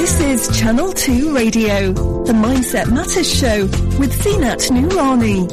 This is Channel 2 Radio, the Mindset Matters Show with Zeenat Noorani.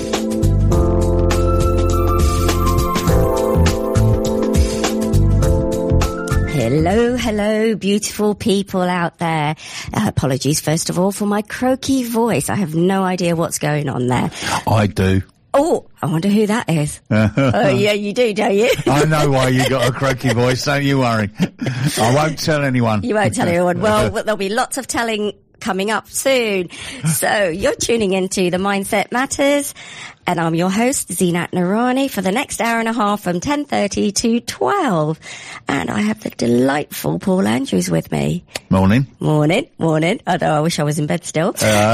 Hello, beautiful people out there. Apologies, first of all, for my croaky voice. I have no idea what's going on there. I do. Oh, I wonder who that is. Oh, yeah, you do, don't you? I know why you got a croaky voice, don't you worry. I won't tell anyone. You won't tell anyone. Well, there'll be lots of telling coming up soon. So you're tuning into the Mindset Matters, and I'm your host, Zeenat Noorani, for the next hour and a half from 10:30 to 12. And I have the delightful Paul Andrews with me. Morning. Morning. Although I wish I was in bed still.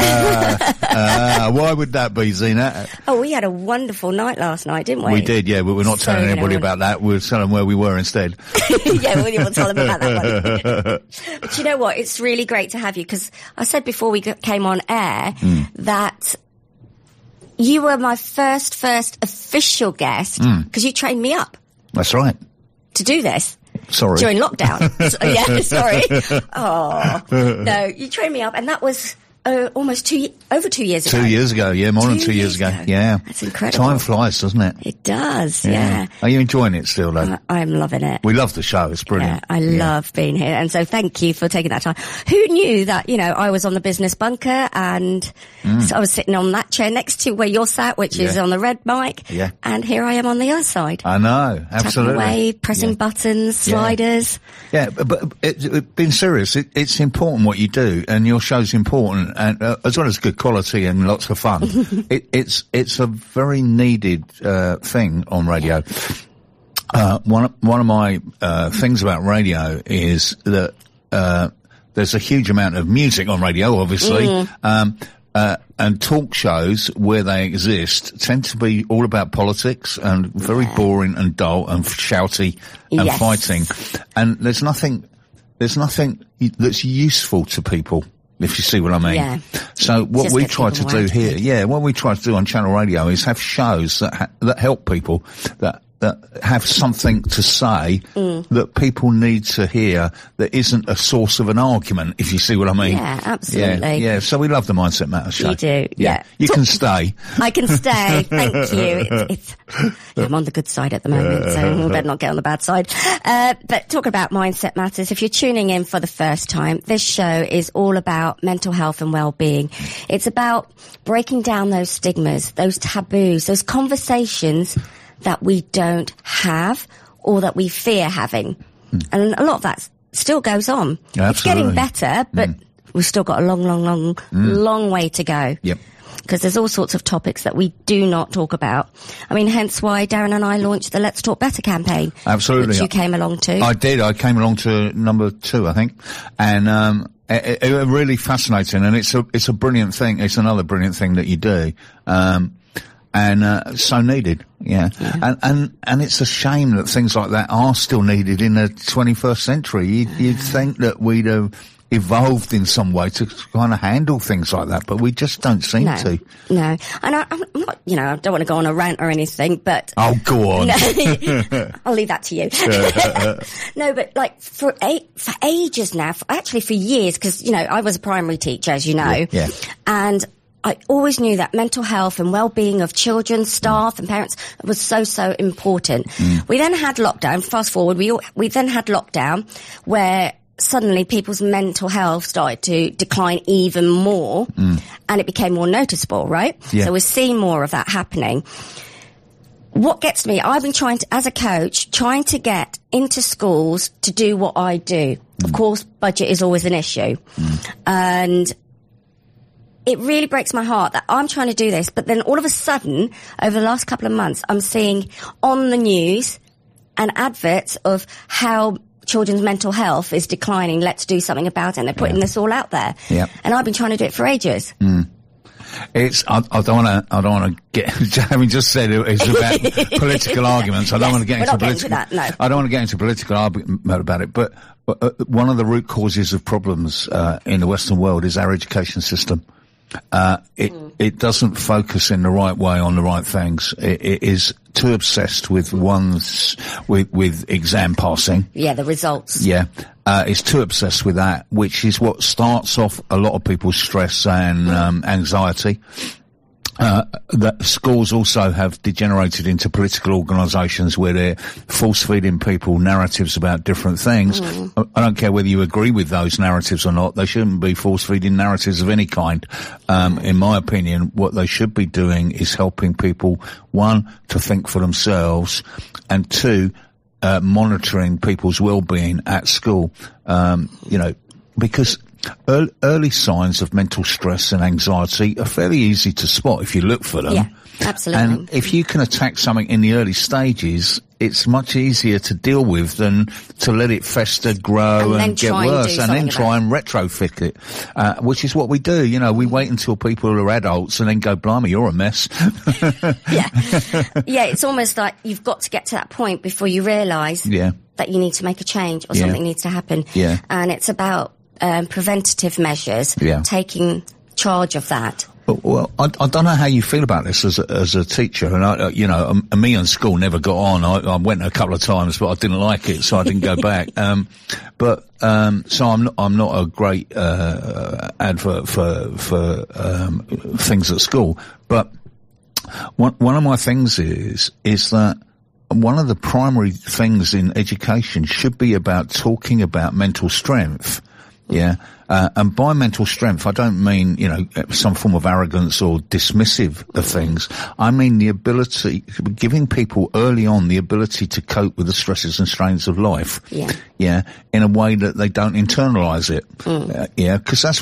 Why would that be, Zeenat? Oh, we had a wonderful night last night, didn't we? We did, yeah, but we're not telling anybody about that. We're telling where we were instead. Yeah, we won't tell them about that one. But you know what? It's really great to have you, because I said before we came on air that you were my first official guest, because you trained me up. That's right. To do this. Sorry. During lockdown. Yeah, sorry. Oh, no, you trained me up, and that was almost over 2 years ago. 2 years ago, yeah, more than 2 years ago. Yeah. That's incredible. Time flies, doesn't it? It does, yeah. Are you enjoying it still, though? I'm loving it. We love the show, it's brilliant. Yeah, I love being here, and so thank you for taking that time. Who knew that, I was on the business bunker, and so I was sitting on that chair next to where you're sat, which is on the red mic, and here I am on the other side. I know, absolutely. Tapping away, pressing buttons, sliders. Yeah, but being serious, it's important what you do, and your show's important, and as well as good quality and lots of fun. It's a very needed thing on radio. One of my things about radio is that there's a huge amount of music on radio, obviously, and talk shows where they exist tend to be all about politics and very boring and dull and shouty and fighting. And there's nothing that's useful to people, if you see what I mean. Yeah. So what we try to do here, what we try to do on Channel Radio is have shows that help people, that have something to say that people need to hear, that isn't a source of an argument, if you see what I mean. Yeah, absolutely. Yeah, so we love the Mindset Matters show. You do, yeah. You can stay. I can stay, thank you. I'm on the good side at the moment, so I better not get on the bad side. But talking about Mindset Matters, if you're tuning in for the first time, this show is all about mental health and well-being. It's about breaking down those stigmas, those taboos, those conversations that we don't have or that we fear having. And a lot of that still goes on. Absolutely. It's getting better, but we've still got a long way to go. Yep. Because there's all sorts of topics that we do not talk about. I mean, hence why Darren and I launched the Let's Talk Better campaign. Absolutely. Which you came along to. I did. I came along to number 2, I think. And, it really fascinating. And it's a brilliant thing. It's another brilliant thing that you do. And so needed, and it's a shame that things like that are still needed in the 21st century. You'd think that we'd have evolved in some way to kind of handle things like that, but we just don't seem to. No, and I'm not, I don't want to go on a rant or anything, but oh, go on. I'll leave that to you. No, but like for ages now, actually for years, because I was a primary teacher, as you know, and I always knew that mental health and well-being of children, staff and parents was so important. We then had lockdown. Fast forward, we then had lockdown where suddenly people's mental health started to decline even more and it became more noticeable, right? Yeah. So we're seeing more of that happening. What gets me, I've been as a coach, trying to get into schools to do what I do. Of course, budget is always an issue. And it really breaks my heart that I'm trying to do this, but then all of a sudden, over the last couple of months, I'm seeing on the news an adverts of how children's mental health is declining. Let's do something about it. And they're putting this all out there. Yeah. And I've been trying to do it for ages. I don't want to get, having just said it's about political arguments. I don't want to get into political, I don't want to get into political argument about it, but one of the root causes of problems, in the Western world is our education system. it doesn't focus in the right way on the right things. It is too obsessed with with exam passing. Yeah, the results. Yeah. It's too obsessed with that, which is what starts off a lot of people's stress and anxiety. That schools also have degenerated into political organisations where they're force-feeding people narratives about different things. I don't care whether you agree with those narratives or not. They shouldn't be force-feeding narratives of any kind. In my opinion, what they should be doing is helping people, one, to think for themselves, and two, monitoring people's well-being at school. Because early signs of mental stress and anxiety are fairly easy to spot if you look for them. Yeah, absolutely. And if you can attack something in the early stages, it's much easier to deal with than to let it fester, grow and get worse and then try and retrofit it, which is what we do. We wait until people are adults and then go, blimey, you're a mess. Yeah, it's almost like you've got to get to that point before you realise that you need to make a change or something needs to happen. Yeah. And it's about preventative measures, taking charge of that. Well, I don't know how you feel about this as a teacher, and me and school never got on. I went a couple of times, but I didn't like it, so I didn't go back. So I'm not a great advert for things at school. But one of my things is that one of the primary things in education should be about talking about mental strength. Yeah. And by mental strength, I don't mean, some form of arrogance or dismissive of things. I mean the ability, giving people early on the ability to cope with the stresses and strains of life. Yeah. Yeah. In a way that they don't internalize it. Cause that's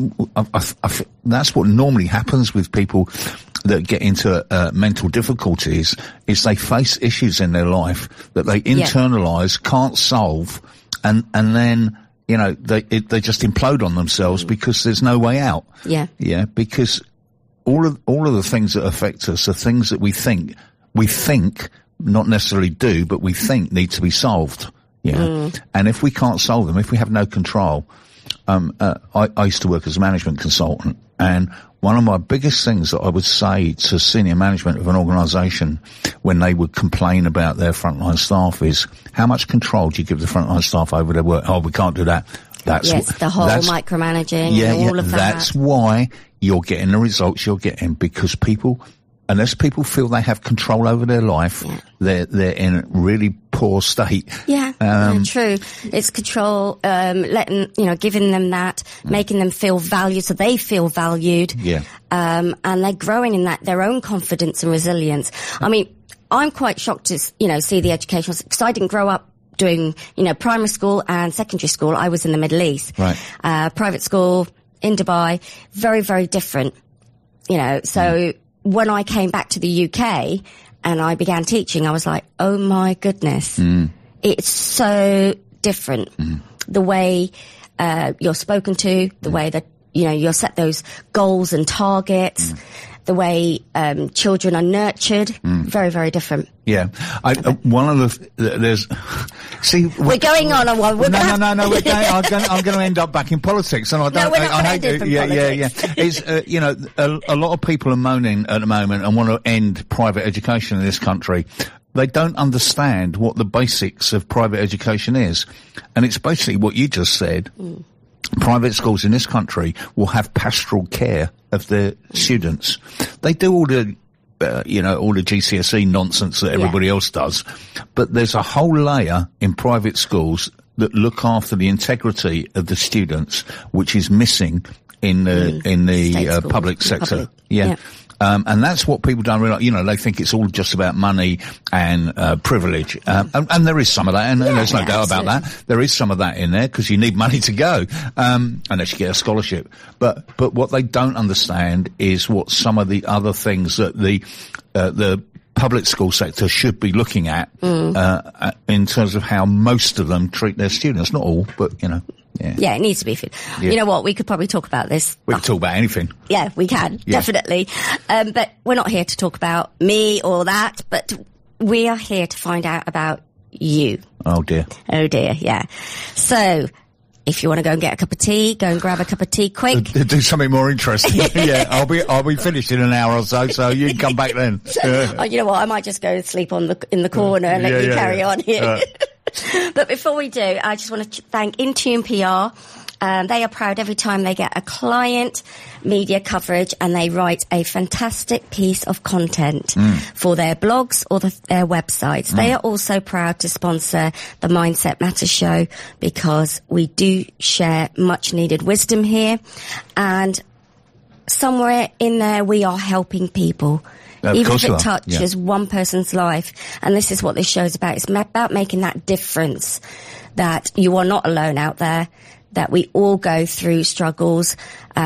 what normally happens with people that get into mental difficulties is they face issues in their life that they internalize, can't solve, and then they just implode on themselves because there's no way out. Yeah. Yeah, because all of the things that affect us are things that we think, not necessarily do, but we think need to be solved. Yeah. And if we can't solve them, if we have no control, I used to work as a management consultant, and one of my biggest things that I would say to senior management of an organisation when they would complain about their frontline staff is, how much control do you give the frontline staff over their work? Oh, we can't do that. That's the whole micromanaging and all of that. That's why you're getting the results you're getting, because unless people feel they have control over their life, they're in a really poor state. Yeah, true. It's control, giving them that, making them feel valued so they feel valued. Yeah. And they're growing in that, their own confidence and resilience. I mean, I'm quite shocked to, see the educational, because I didn't grow up doing, primary school and secondary school. I was in the Middle East. Right. Private school in Dubai, very, very different, so when I came back to the UK and I began teaching, I was like, oh my goodness, it's so different. The way you're spoken to, the way that, you're set those goals and targets, the way children are nurtured, very, very different. Yeah. One of there's... See, we're going on a one. No. I'm going to end up back in politics, and I don't. No, we're not going to end up in politics. It's a lot of people are moaning at the moment and want to end private education in this country. They don't understand what the basics of private education is, and it's basically what you just said. Private schools in this country will have pastoral care of their students. They do all the all the GCSE nonsense that everybody else does. But there's a whole layer in private schools that look after the integrity of the students, which is missing in the public sector. Yeah. And that's what people don't realise. They think it's all just about money and privilege. And there is some of that, and there's no doubt about that. There is some of that in there, because you need money to go, unless you get a scholarship. But what they don't understand is what some of the other things that the public school sector should be looking at, in terms of how most of them treat their students. Not all, but, Yeah, it needs to be. You know what? We could probably talk about this. We can talk about anything. Yeah, we can. Yeah. Definitely. But we're not here to talk about me or that, but we are here to find out about you. Oh dear. Yeah. So, if you want to go and get a cup of tea, go and grab a cup of tea quick. Do something more interesting. Yeah, I'll be finished in an hour or so you can come back then. You know what? I might just go and sleep in the corner and let you carry on here. But before we do, I just want to thank Intune PR. They are proud every time they get a client media coverage and they write a fantastic piece of content for their blogs or their websites. They are also proud to sponsor the Mindset Matters show because we do share much needed wisdom here, and somewhere in there we are helping people. Even if it touches one person's life. And this is what this show's about. It's about making that difference, that you are not alone out there, that we all go through struggles,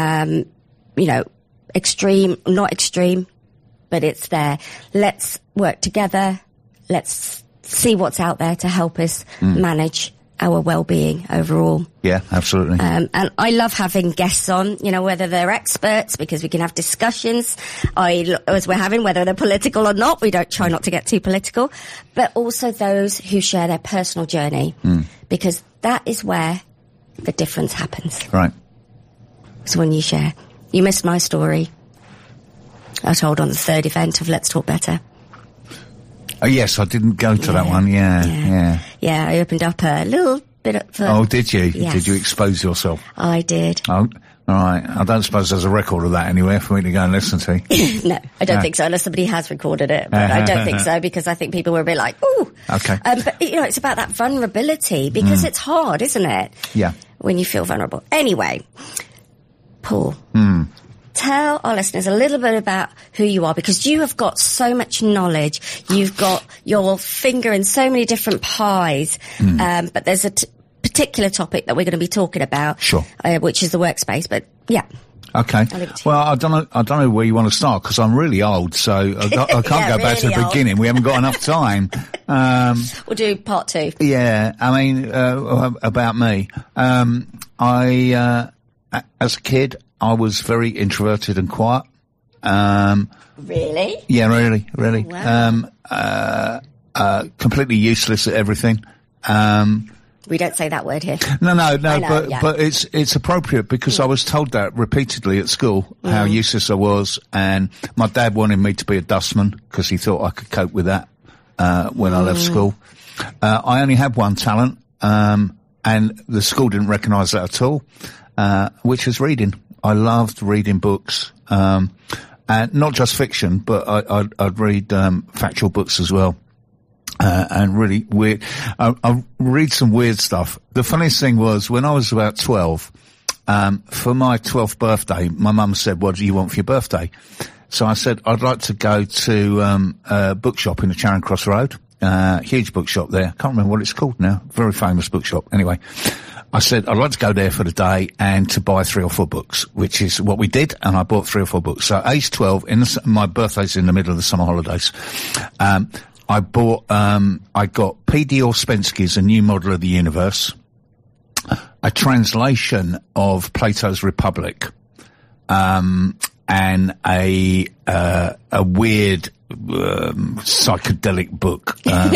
extreme, not extreme, but it's there. Let's work together. Let's see what's out there to help us manage our well-being overall. Yeah, absolutely. And I love having guests on, whether they're experts, because we can have discussions as we're having, whether they're political or not. We don't try not to get too political, but also those who share their personal journey, because that is where the difference happens. Right. So when you share, you missed my story. I told on the third event of Let's Talk Better. Oh, yes, I didn't go to that one. Yeah, I opened up a little bit of... Oh, did you? Yes. Did you expose yourself? I did. Oh, all right. I don't suppose there's a record of that anywhere for me to go and listen to. No, I don't think so, unless somebody has recorded it. But I don't think so, because I think people were a bit like, ooh. Okay. But, it's about that vulnerability, because it's hard, isn't it? Yeah. When you feel vulnerable. Anyway, Paul. Tell our listeners a little bit about who you are, because you have got so much knowledge. You've got your finger in so many different pies. But there's a particular topic that we're going to be talking about. Sure. Which is the workspace. But yeah. Okay. Well, I don't know where you want to start, because I'm really old, so I can't go back to the beginning. We haven't got enough time. We'll do part 2. Yeah. I mean, about me. As a kid, I was very introverted and quiet. Really? Yeah, really. Wow. Completely useless at everything. We don't say that word here. No, but it's appropriate, because I was told that repeatedly at school, how useless I was, and my dad wanted me to be a dustman because he thought I could cope with that when I left school. I only had one talent, and the school didn't recognise that at all, which was reading. I loved reading books, and not just fiction, but I'd read factual books as well. And really weird. I read some weird stuff. The funniest thing was, when I was about 12, for my 12th birthday, my mum said, "What do you want for your birthday?" So I said, "I'd like to go to a bookshop in the Charing Cross Road. Huge bookshop there. Can't remember what it's called now. Very famous bookshop. Anyway, I said, I'd like to go there for the day and to buy 3 or 4 books, which is what we did. And I bought 3 or 4 books. So age 12, my birthday's in the middle of the summer holidays. I got P.D. Ouspensky's A New Model of the Universe, a translation of Plato's Republic, and a weird, psychedelic book.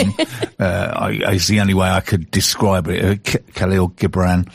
Is the only way I could describe it. Khalil Gibran.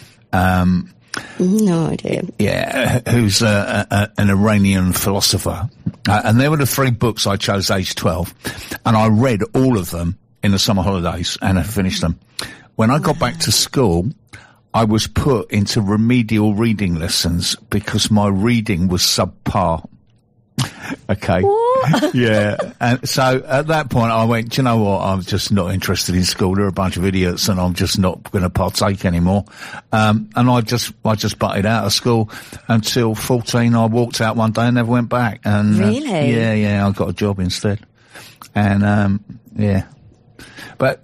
No idea. Yeah, who's an Iranian philosopher. And they were the 3 books I chose age 12. And I read all of them in the summer holidays and I finished them. When I got back to school, I was put into remedial reading lessons because my reading was subpar. Okay. What? Yeah. And so at that point I went, do you know what? I'm just not interested in school. They're a bunch of idiots and I'm just not going to partake anymore. And I just butted out of school until 14. I walked out one day and never went back. And really? Yeah. I got a job instead. And, yeah. But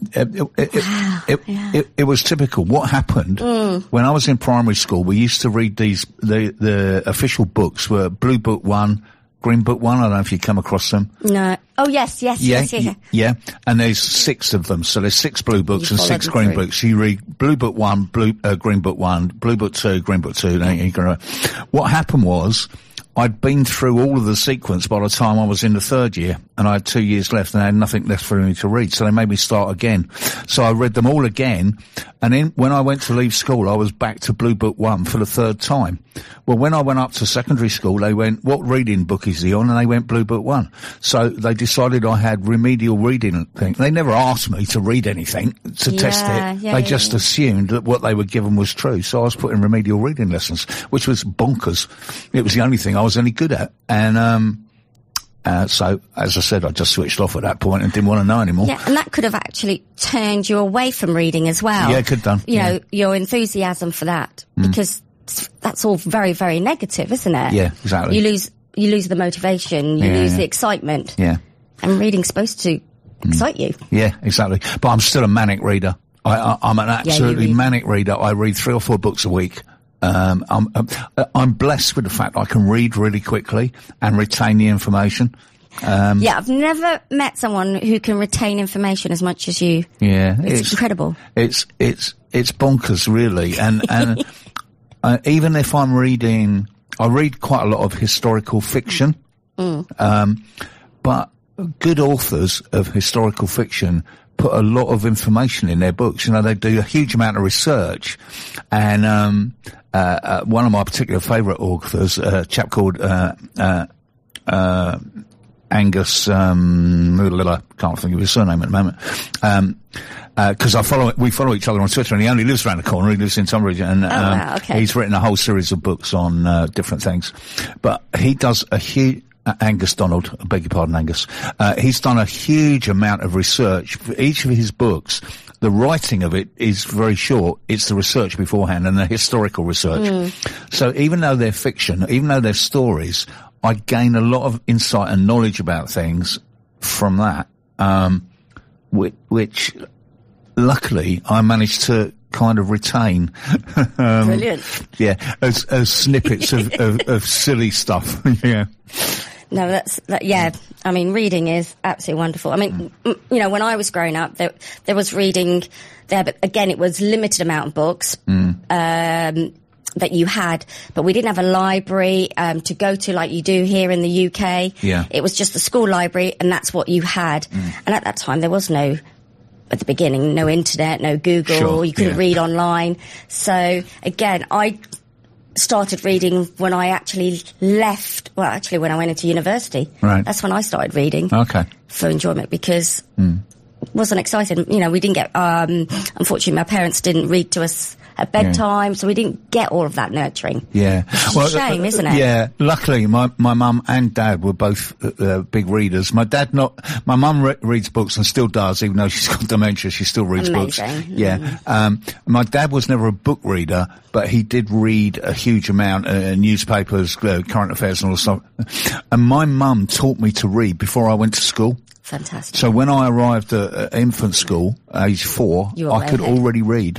it was typical. What happened when I was in primary school, we used to read the official books were Blue Book 1, Green Book 1. I don't know if you come across them. No. Oh, yes. Yeah. And there's 6 of them. So there's 6 blue books and 6 green books. You read Blue Book 1, Green Book 1, Blue Book 2, Green Book 2. What happened was, I'd been through all of the sequence by the time I was in the third year, and I had 2 years left and I had nothing left for me to read. So they made me start again. So I read them all again. And then when I went to leave school, I was back to Blue Book 1 for the third time. Well, when I went up to secondary school, they went, what reading book is he on? And they went Blue Book 1. So they decided I had remedial reading thing. They never asked me to read anything to test it. They just assumed that what they were given was true. So I was put in remedial reading lessons, which was bonkers. It was the only thing I was any good at. And, so, as I said, I just switched off at that point and didn't want to know anymore. Yeah, and that could have actually turned you away from reading as well. Yeah, it could have done. You know, your enthusiasm for that, because that's all very, very negative, isn't it? Yeah, exactly. You lose the motivation, you lose the excitement. Yeah. And reading's supposed to excite you. Yeah, exactly. But I'm still a manic reader. I'm an absolutely manic reader. I read 3 or 4 books a week. I'm blessed with the fact I can read really quickly and retain the information. I've never met someone who can retain information as much as you. Yeah. It's incredible. It's bonkers, really. And even if I'm reading, I read quite a lot of historical fiction. But good authors of historical fiction put a lot of information in their books. You know, they do a huge amount of research. And one of my particular favourite authors, a chap called Angus, can't think of his surname at the moment. Because we follow each other on Twitter, and he only lives around the corner. He lives in Tunbridge, and he's written a whole series of books on different things. But he does a huge Angus Donald, I beg your pardon, Angus. He's done a huge amount of research for each of his books. The writing of it is very short. It's the research beforehand and the historical research. So even though they're fiction, even though they're stories, I gain a lot of insight and knowledge about things from that, which luckily I managed to kind of retain. Brilliant. Yeah, as snippets of silly stuff. Yeah. No, I mean, reading is absolutely wonderful. I mean, you know, when I was growing up, there was reading there, but again, it was limited amount of books, that you had, but we didn't have a library, to go to like you do here in the UK. Yeah. It was just the school library, and that's what you had. And at that time, there was no, at the beginning, no internet, no Google, sure, you couldn't read online. So again, I started reading when I actually left, when I went into university. Right. That's when I started reading. Okay. For enjoyment, because it wasn't exciting. You know, we didn't get, unfortunately my parents didn't read to us at bedtime, so we didn't get all of that nurturing. Yeah. It's a shame, isn't it? Yeah. Luckily, my mum and dad were both big readers. My mum reads books and still does, even though she's got dementia, she still reads books. Yeah. My dad was never a book reader, but he did read a huge amount, newspapers, current affairs and all stuff. And my mum taught me to read before I went to school. Fantastic. So when I arrived at infant school, age 4, I could already read.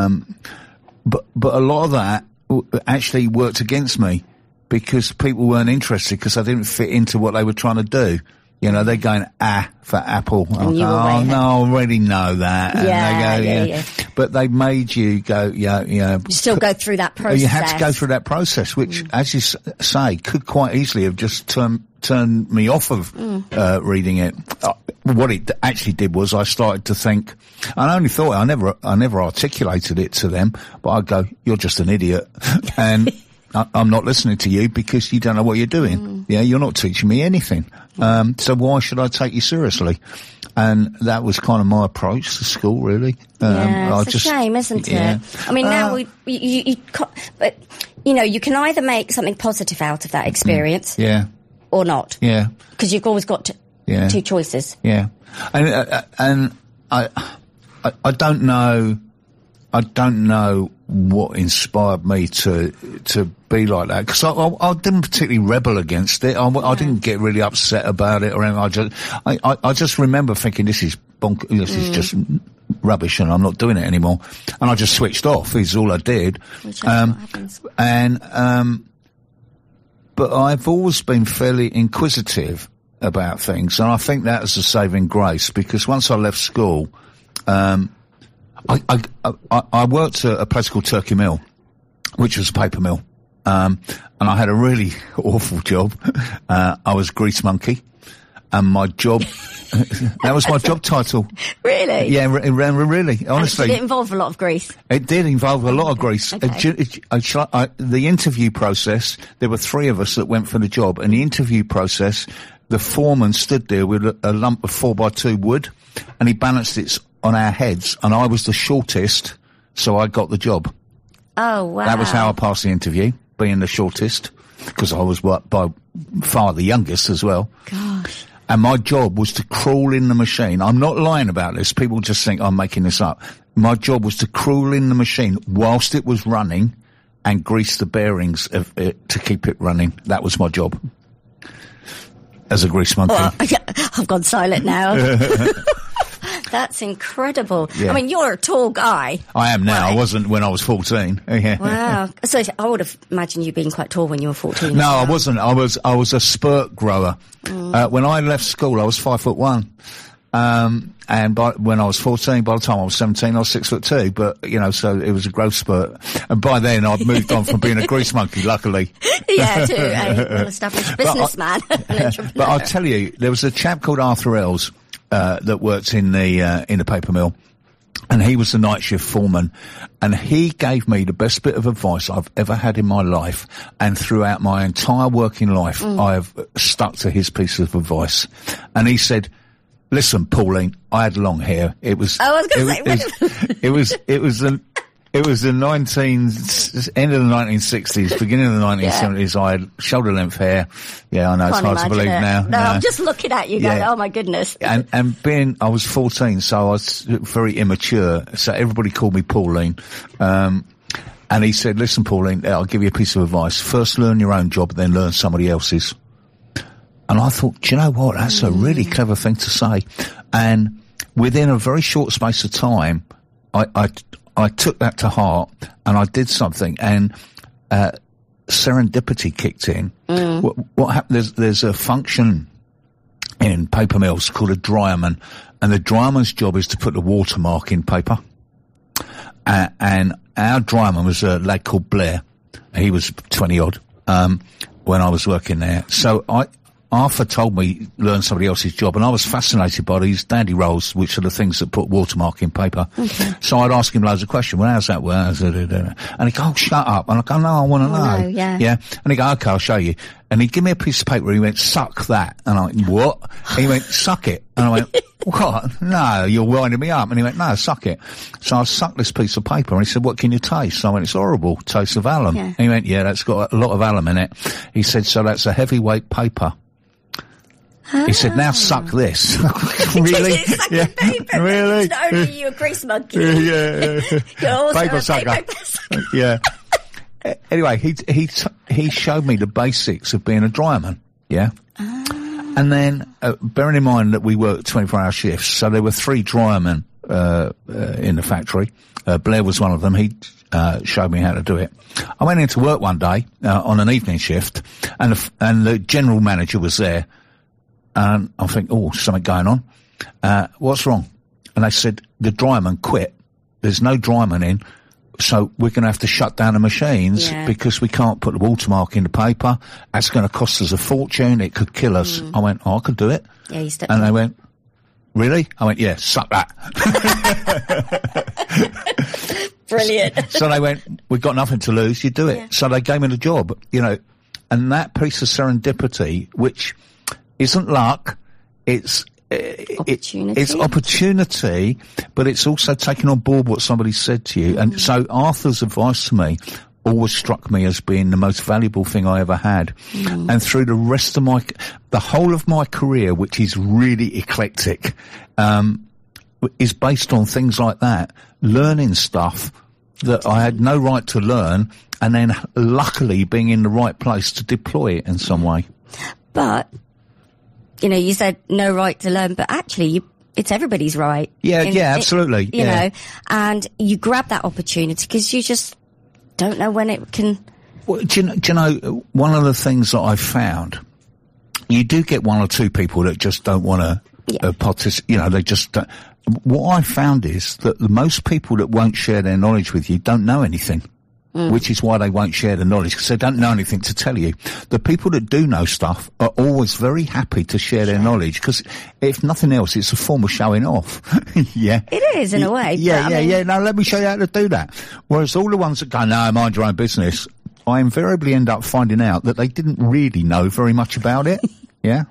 But a lot of that actually worked against me because people weren't interested because I didn't fit into what they were trying to do. You know, they're going, for apple. And no, I already know that. And they go, But they made you go, You still go through that process. You had to go through that process, which, as you say, could quite easily have just turned me off of reading it. What it actually did was I started to think, and I only thought, I never articulated it to them, but I'd go, you're just an idiot. And I'm not listening to you because you don't know what you're doing. Yeah, you're not teaching me anything. So why should I take you seriously? And that was kind of my approach to school, really. It's a shame, isn't it? I mean, now but you know, you can either make something positive out of that experience, or not. Yeah, because you've always got two choices. Yeah, and I don't know. I don't know what inspired me to be like that, because I didn't particularly rebel against it. I didn't get really upset about it or anything. I just remember thinking, this is this is just rubbish and I'm not doing it anymore. And I just switched off, is all I did. Which is what happens. But I've always been fairly inquisitive about things, and I think that is a saving grace, because once I left school, I worked at a place called Turkey Mill, which was a paper mill. and I had a really awful job. I was grease monkey, and my job, that was my job title. Really? Yeah, really, honestly. Did it involve a lot of grease? It did involve a lot of grease. Okay. The interview process, there were 3 of us that went for the job, and the interview process, the foreman stood there with a lump of 4x2 wood, and he balanced it on our heads, and I was the shortest, so I got the job. Oh, wow. That was how I passed the interview, being the shortest, because I was by far the youngest as well. Gosh. And my job was to crawl in the machine. I'm not lying about this. People just think I'm making this up. My job was to crawl in the machine whilst it was running and grease the bearings of it to keep it running. That was my job as a grease monkey. Well, I've gone silent now. That's incredible. Yeah. I mean, you're a tall guy. I am now. Right. I wasn't when I was 14. Yeah. Wow. So I would have imagined you being quite tall when you were 14. No, I wasn't. I was a spurt grower. When I left school, I was 5'1". And when I was 14, by the time I was 17, I was 6'2". But, so it was a growth spurt. And by then I'd moved on from being a grease monkey, luckily. Yeah, too. A well-established businessman. But I'll tell you, there was a chap called Arthur Ells, that worked in the paper mill, and he was the night shift foreman, and he gave me the best bit of advice I've ever had in my life, and throughout my entire working life, I have stuck to his piece of advice. And he said, "Listen, Pauline, I had long hair. It was the end of the 1960s, beginning of the 1970s. I had shoulder-length hair. Yeah, I know, it's hard to believe now. No, I'm just looking at you going, oh my goodness. And I was 14, so I was very immature, so everybody called me Pauline. And he said, "Listen, Pauline, I'll give you a piece of advice. First learn your own job, then learn somebody else's." And I thought, do you know what? That's a really clever thing to say. And within a very short space of time, I took that to heart, and I did something, and serendipity kicked in. What happened? There's a function in paper mills called a dryerman, and the dryerman's job is to put the watermark in paper. And our dryerman was a lad called Blair. He was 20 odd when I was working there. So Arthur told me learn somebody else's job, and I was fascinated by these dandy rolls, which are the things that put watermark in paper. Okay. So I'd ask him loads of questions. Well, how's that work? And he'd go, "Oh, shut up." And I'd go, "No, I want to know." Yeah. And he'd go, "Okay, I'll show you." And he'd give me a piece of paper, and he went, "Suck that." And I went, "What?" And he went, "Suck it." And I went, "What? No, you're winding me up." And he went, "No, suck it." So I sucked this piece of paper, and he said, "What can you taste?" So I went, "It's horrible. Taste of alum." Yeah. And he went, "Yeah, that's got a lot of alum in it." He said, "So that's a heavyweight paper." He said, "Now suck this." Really? Yeah. Paper. Really? Not only are you a grease monkey. Yeah. You're also paper sucker. Yeah. Anyway, he showed me the basics of being a dryerman. Yeah. And then, bearing in mind that we worked 24-hour shifts, so there were 3 dryermen in the factory. Blair was one of them. He showed me how to do it. I went into work one day on an evening shift, and the general manager was there. And I think, oh, something going on. What's wrong? And they said, the dryerman quit. There's no dryerman in, so we're going to have to shut down the machines because we can't put the watermark in the paper. That's going to cost us a fortune. It could kill us. I went, oh, I could do it. Yeah, you stepped And in. they went, really? I went, yeah, suck that. Brilliant. So they went, we've got nothing to lose. You do it. Yeah. So they gave me the job, and that piece of serendipity, which isn't luck, it's opportunity, but it's also taking on board what somebody said to you. And so Arthur's advice to me always struck me as being the most valuable thing I ever had. And through the rest of the whole of my career, which is really eclectic, is based on things like that, learning stuff that I had no right to learn, and then luckily being in the right place to deploy it in some way. But you said no right to learn, but actually it's everybody's right. Yeah, absolutely. You know, and you grab that opportunity because you just don't know when it can. Well, do you know, one of the things that I've found, you do get 1 or 2 people that just don't want to participate, they just don't. What I found is that most people that won't share their knowledge with you don't know anything. which is why they won't share the knowledge, because they don't know anything to tell you. The people that do know stuff are always very happy to share their knowledge, because if nothing else, it's a form of showing off. Yeah. It is, in a way. Yeah. No, let me show you how to do that. Whereas all the ones that go, no, mind your own business, I invariably end up finding out that they didn't really know very much about it. Yeah.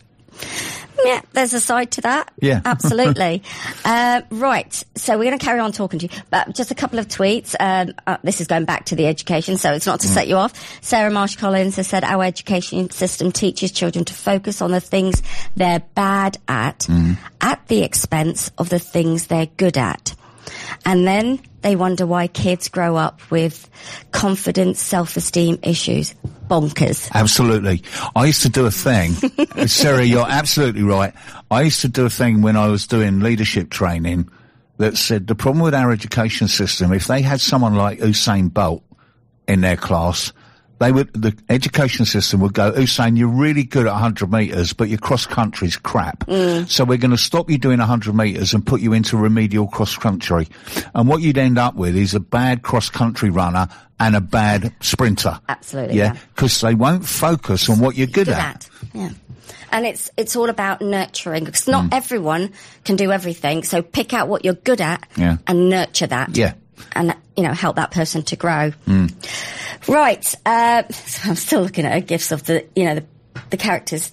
Yeah, there's a side to that. Yeah. Absolutely. Right. So we're going to carry on talking to you, but just a couple of tweets. This is going back to the education, so it's not to set you off. Sarah Marsh Collins has said, our education system teaches children to focus on the things they're bad at the expense of the things they're good at. And then they wonder why kids grow up with confidence, self-esteem issues. Bonkers. Absolutely. I used to do a thing. Sarah, you're absolutely right. I used to do a thing when I was doing leadership training that said the problem with our education system, if they had someone like Usain Bolt in their class, the education system would go, Usain, you're really good at 100 metres, but your cross-country's crap. So we're going to stop you doing 100 metres and put you into remedial cross-country. And what you'd end up with is a bad cross-country runner and a bad sprinter. Absolutely. Yeah. Because they won't focus on what you're good at. Yeah. And it's all about nurturing, because not everyone can do everything. So pick out what you're good at and nurture that. Yeah. And, help that person to grow. Right. So I'm still looking at gifs of the characters,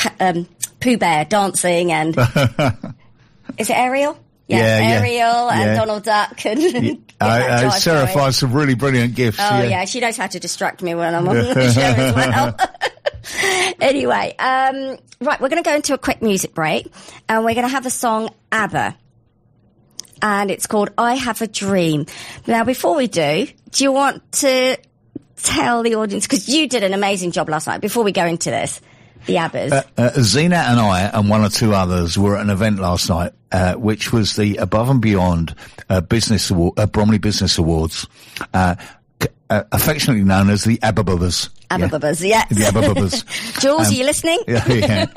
Pooh Bear dancing and, is it Ariel? Ariel and Donald Duck and Sarah finds some really brilliant gifts. Oh yeah, she knows how to distract me when I'm on the show as well. Anyway, right, we're going to go into a quick music break, and we're going to have the song ABBA, and it's called I Have a Dream. Now, before we do you want to tell the audience, because you did an amazing job last night, before we go into this, the ABBAs? Zena and I and one or two others were at an event last night, which was the Above and Beyond Business Award, Bromley Business Awards, affectionately known as the ABBABBAs. ABBABBAs, yes. The ABBABBAs. Jules, are you listening? Yeah.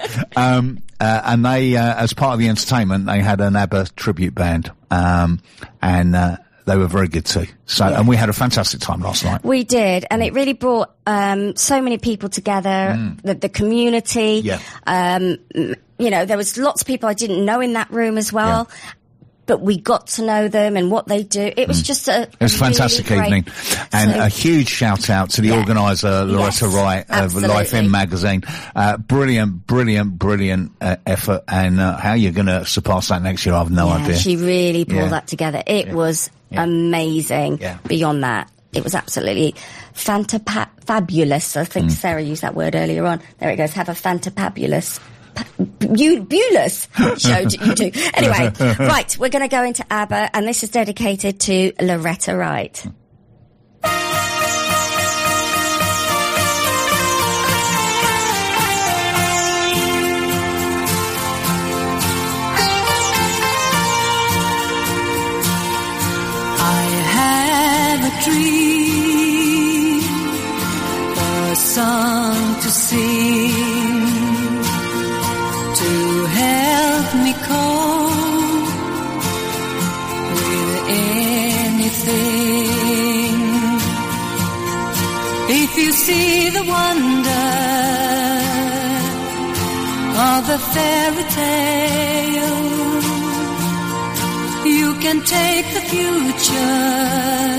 And they, as part of the entertainment, they had an ABBA tribute band, and they were very good too. So, and we had a fantastic time last night. We did, and it really brought so many people together, the community. Yeah. There was lots of people I didn't know in that room as well. Yeah. But we got to know them and what they do. It was just a fantastic evening. And a huge shout out to the organiser, Loretta Wright of Life In magazine. Brilliant effort. And how you're going to surpass that next year, I have no idea. She really pulled that together. It was amazing. Yeah. Beyond that, it was absolutely fabulous. I think Sarah used that word earlier on. There it goes. Have a fantabulous Bulus show you do. Anyway, right, we're going to go into ABBA, and this is dedicated to Loretta Wright. I have a dream, a song to sing, to help me cope with anything. If you see the wonder of a fairy tale, you can take the future,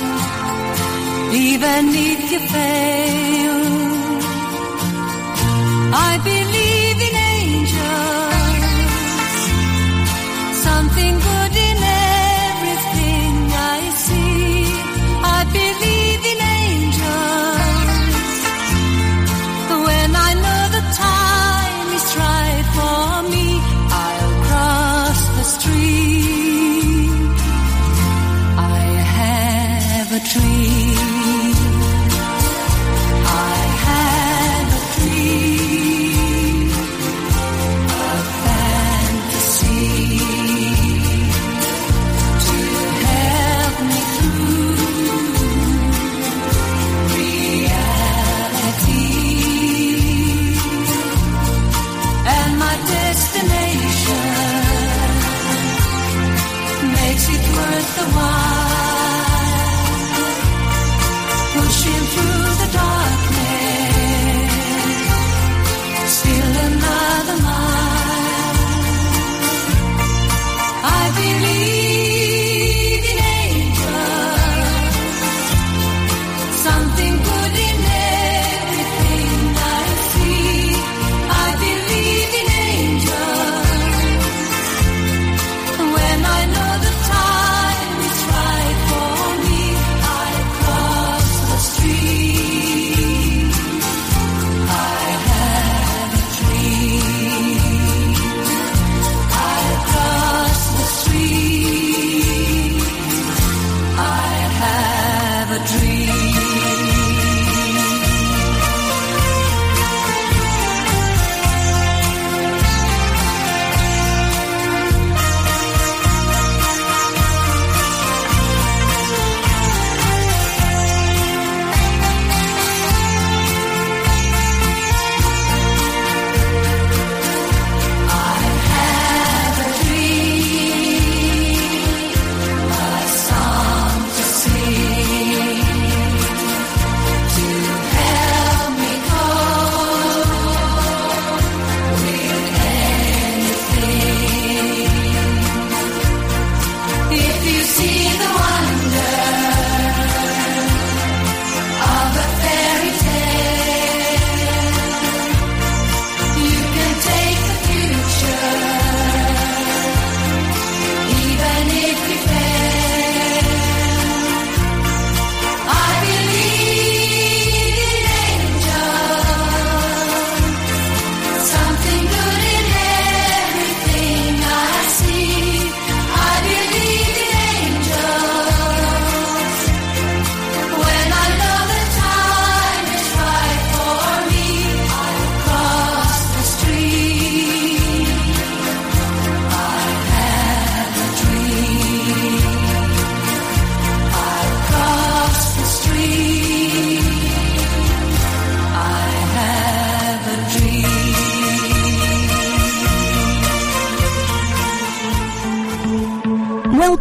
even if you fail. I believe in angels, something good in everything I see. I believe in angels, when I know the time is right for me, I'll cross the street. I have a dream, I have a dream.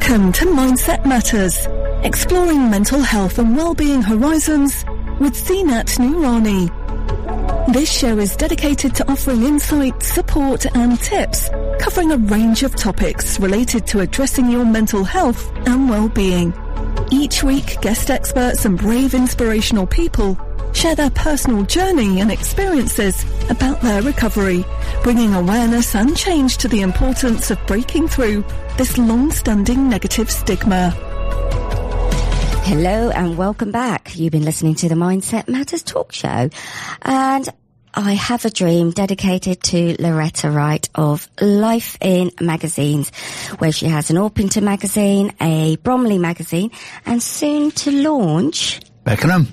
Welcome to Mindset Matters, exploring mental health and well-being horizons with Zeenat Noorani. This show is dedicated to offering insight, support and tips covering a range of topics related to addressing your mental health and well-being. Each week, guest experts and brave inspirational people share their personal journey and experiences about their recovery, bringing awareness and change to the importance of breaking through this long-standing negative stigma. Hello and welcome back. You've been listening to the Mindset Matters talk show, and I have a dream dedicated to Loretta Wright of Life in Magazines, where she has an Orpington magazine, a Bromley magazine, and soon to launch Beckenham.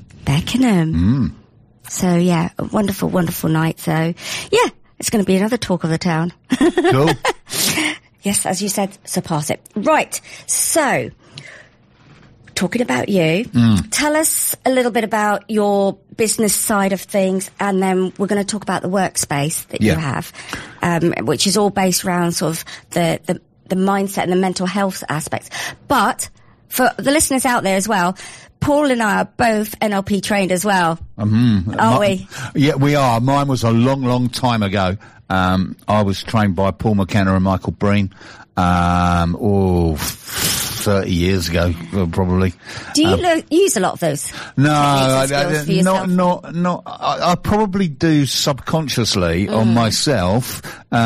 So yeah, a wonderful, wonderful night. So yeah, it's going to be another talk of the town. Cool. Yes, as you said, surpass it. Right. So, talking about you, tell us a little bit about your business side of things, and then we're going to talk about the workspace that you have, which is all based around sort of the mindset and the mental health aspects. But for the listeners out there as well, Paul and I are both NLP trained as well, aren't we? Yeah, we are. Mine was a long, long time ago. I was trained by Paul McKenna and Michael Breen, 30 years ago, probably. Do you use a lot of those? No, I probably do subconsciously on myself.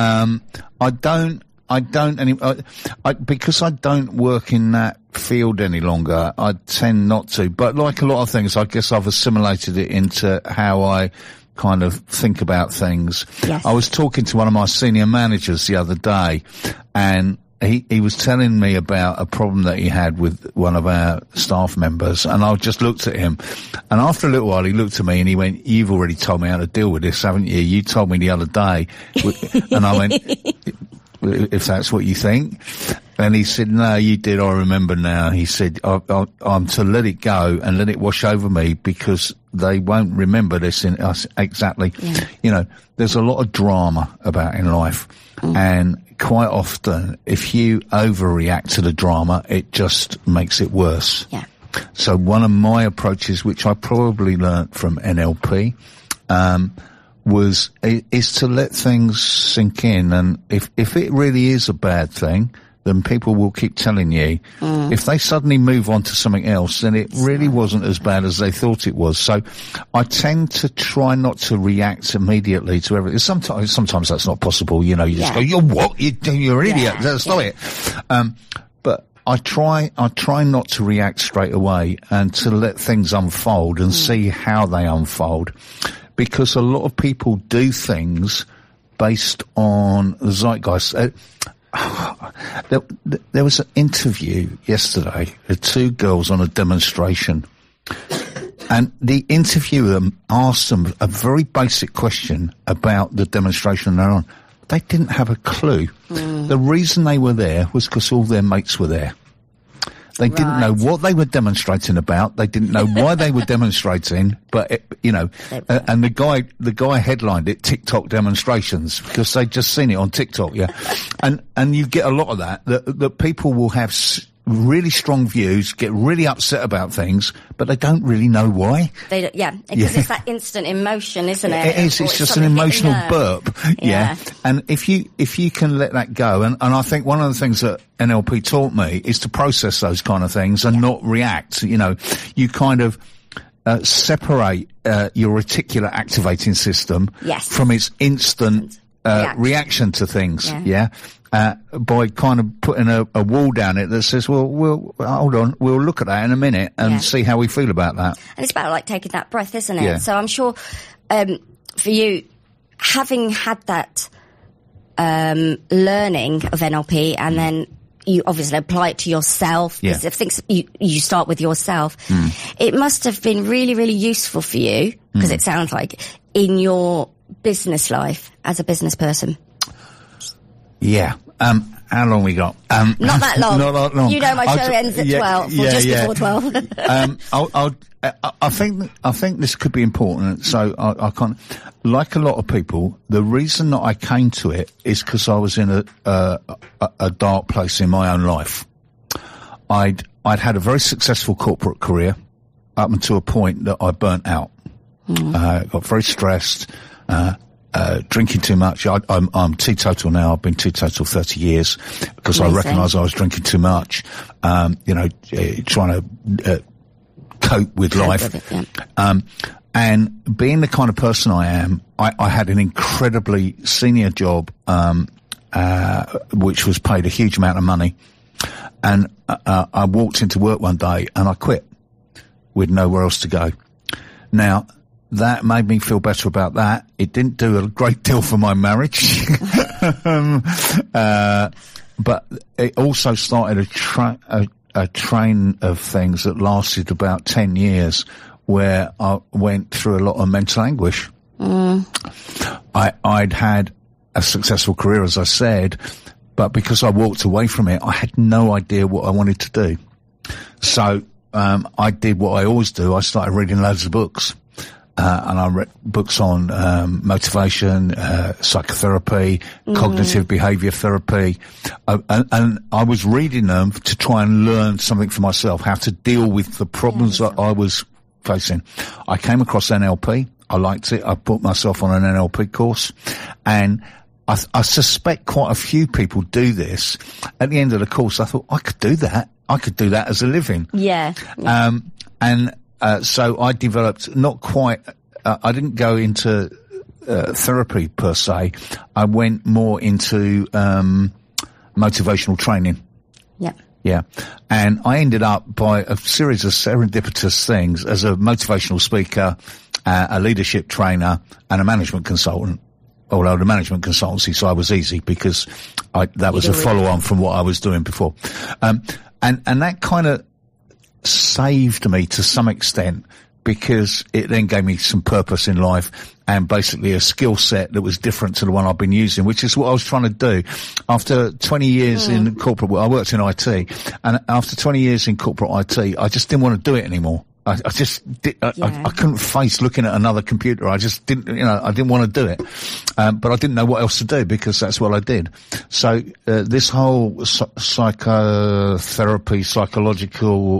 Because I don't work in that field any longer, I tend not to. But like a lot of things, I guess I've assimilated it into how I kind of think about things. Yes. I was talking to one of my senior managers the other day, and he was telling me about a problem that he had with one of our staff members, and I just looked at him, and after a little while he looked at me and he went, "You've already told me how to deal with this, haven't you? You told me the other day." And I went, "If that's what you think." And he said, "No, you did. I remember now." He said, I'm to let it go and let it wash over me because they won't remember this in us exactly. Yeah. You know, there's a lot of drama about in life. And quite often, if you overreact to the drama, it just makes it worse. Yeah. So one of my approaches, which I probably learnt from NLP, is to let things sink in, and if it really is a bad thing, then people will keep telling you. If they suddenly move on to something else, then it really wasn't as bad as they thought it was. So I tend to try not to react immediately to everything. Sometimes that's not possible. You know, you just go, "You're what? You're an idiot." Stop it. But I try not to react straight away and to let things unfold and see how they unfold. Because a lot of people do things based on the zeitgeist. There was an interview yesterday with two girls on a demonstration, and the interviewer asked them a very basic question about the demonstration they're on. They didn't have a clue. The reason they were there was because all their mates were there. They didn't know what they were demonstrating about. They didn't know why they were demonstrating, but and the guy headlined it TikTok demonstrations because they'd just seen it on TikTok. Yeah. And you get a lot of that people will have really strong views, get really upset about things, but they don't really know why. Because it's that instant emotion, isn't it? It is. It's just an emotional burp. Yeah. And if you can let that go, and I think one of the things that NLP taught me is to process those kind of things and not react. You know, you kind of separate your reticular activating system from its instant reaction to things. By kind of putting a wall down it that says, well, hold on, we'll look at that in a minute and see how we feel about that. And it's about like taking that breath, isn't it? Yeah. So I'm sure, for you, having had that, learning of NLP and then you obviously apply it to yourself. Because if things, you start with yourself. It must have been really, really useful for you, because it sounds like, in your business life as a business person. Yeah. How long we got? Not that long. Not that long. You know, my show ends at 12, or just before 12. I think this could be important. So I can't, like a lot of people, the reason that I came to it is because I was in a dark place in my own life. I'd had a very successful corporate career up until a point that I burnt out. Got very stressed, drinking too much. I'm teetotal now. I've been teetotal 30 years because I recognised I was drinking too much. Trying to cope with life. With it, yeah. And being the kind of person I am, I had an incredibly senior job, which was paid a huge amount of money. And I walked into work one day and I quit with nowhere else to go. Now, that made me feel better about that. It didn't do a great deal for my marriage. But it also started a train of things that lasted about 10 years where I went through a lot of mental anguish. I'd had a successful career, as I said, but because I walked away from it, I had no idea what I wanted to do. So I did what I always do. I started reading loads of books. And I read books on motivation, psychotherapy, cognitive behavior therapy. And I was reading them to try and learn something for myself, how to deal with the problems that I was facing. I came across NLP. I liked it. I put myself on an NLP course. And I suspect quite a few people do this. At the end of the course, I thought, I could do that. I could do that as a living. Yeah. So I developed not quite, I didn't go into therapy per se. I went more into motivational training. Yeah. Yeah. And I ended up by a series of serendipitous things as a motivational speaker, a leadership trainer and a management consultant. Although the management consultancy side was easy because that was a follow-on from what I was doing before. And that kind of saved me to some extent because it then gave me some purpose in life and basically a skill set that was different to the one I've been using, which is what I was trying to do. After 20 years in corporate, I worked in IT, and after 20 years in corporate IT, I just didn't want to do it anymore. I couldn't face looking at another computer. I just didn't, I didn't want to do it. But I didn't know what else to do because that's what I did. So, this whole psychotherapy, psychological,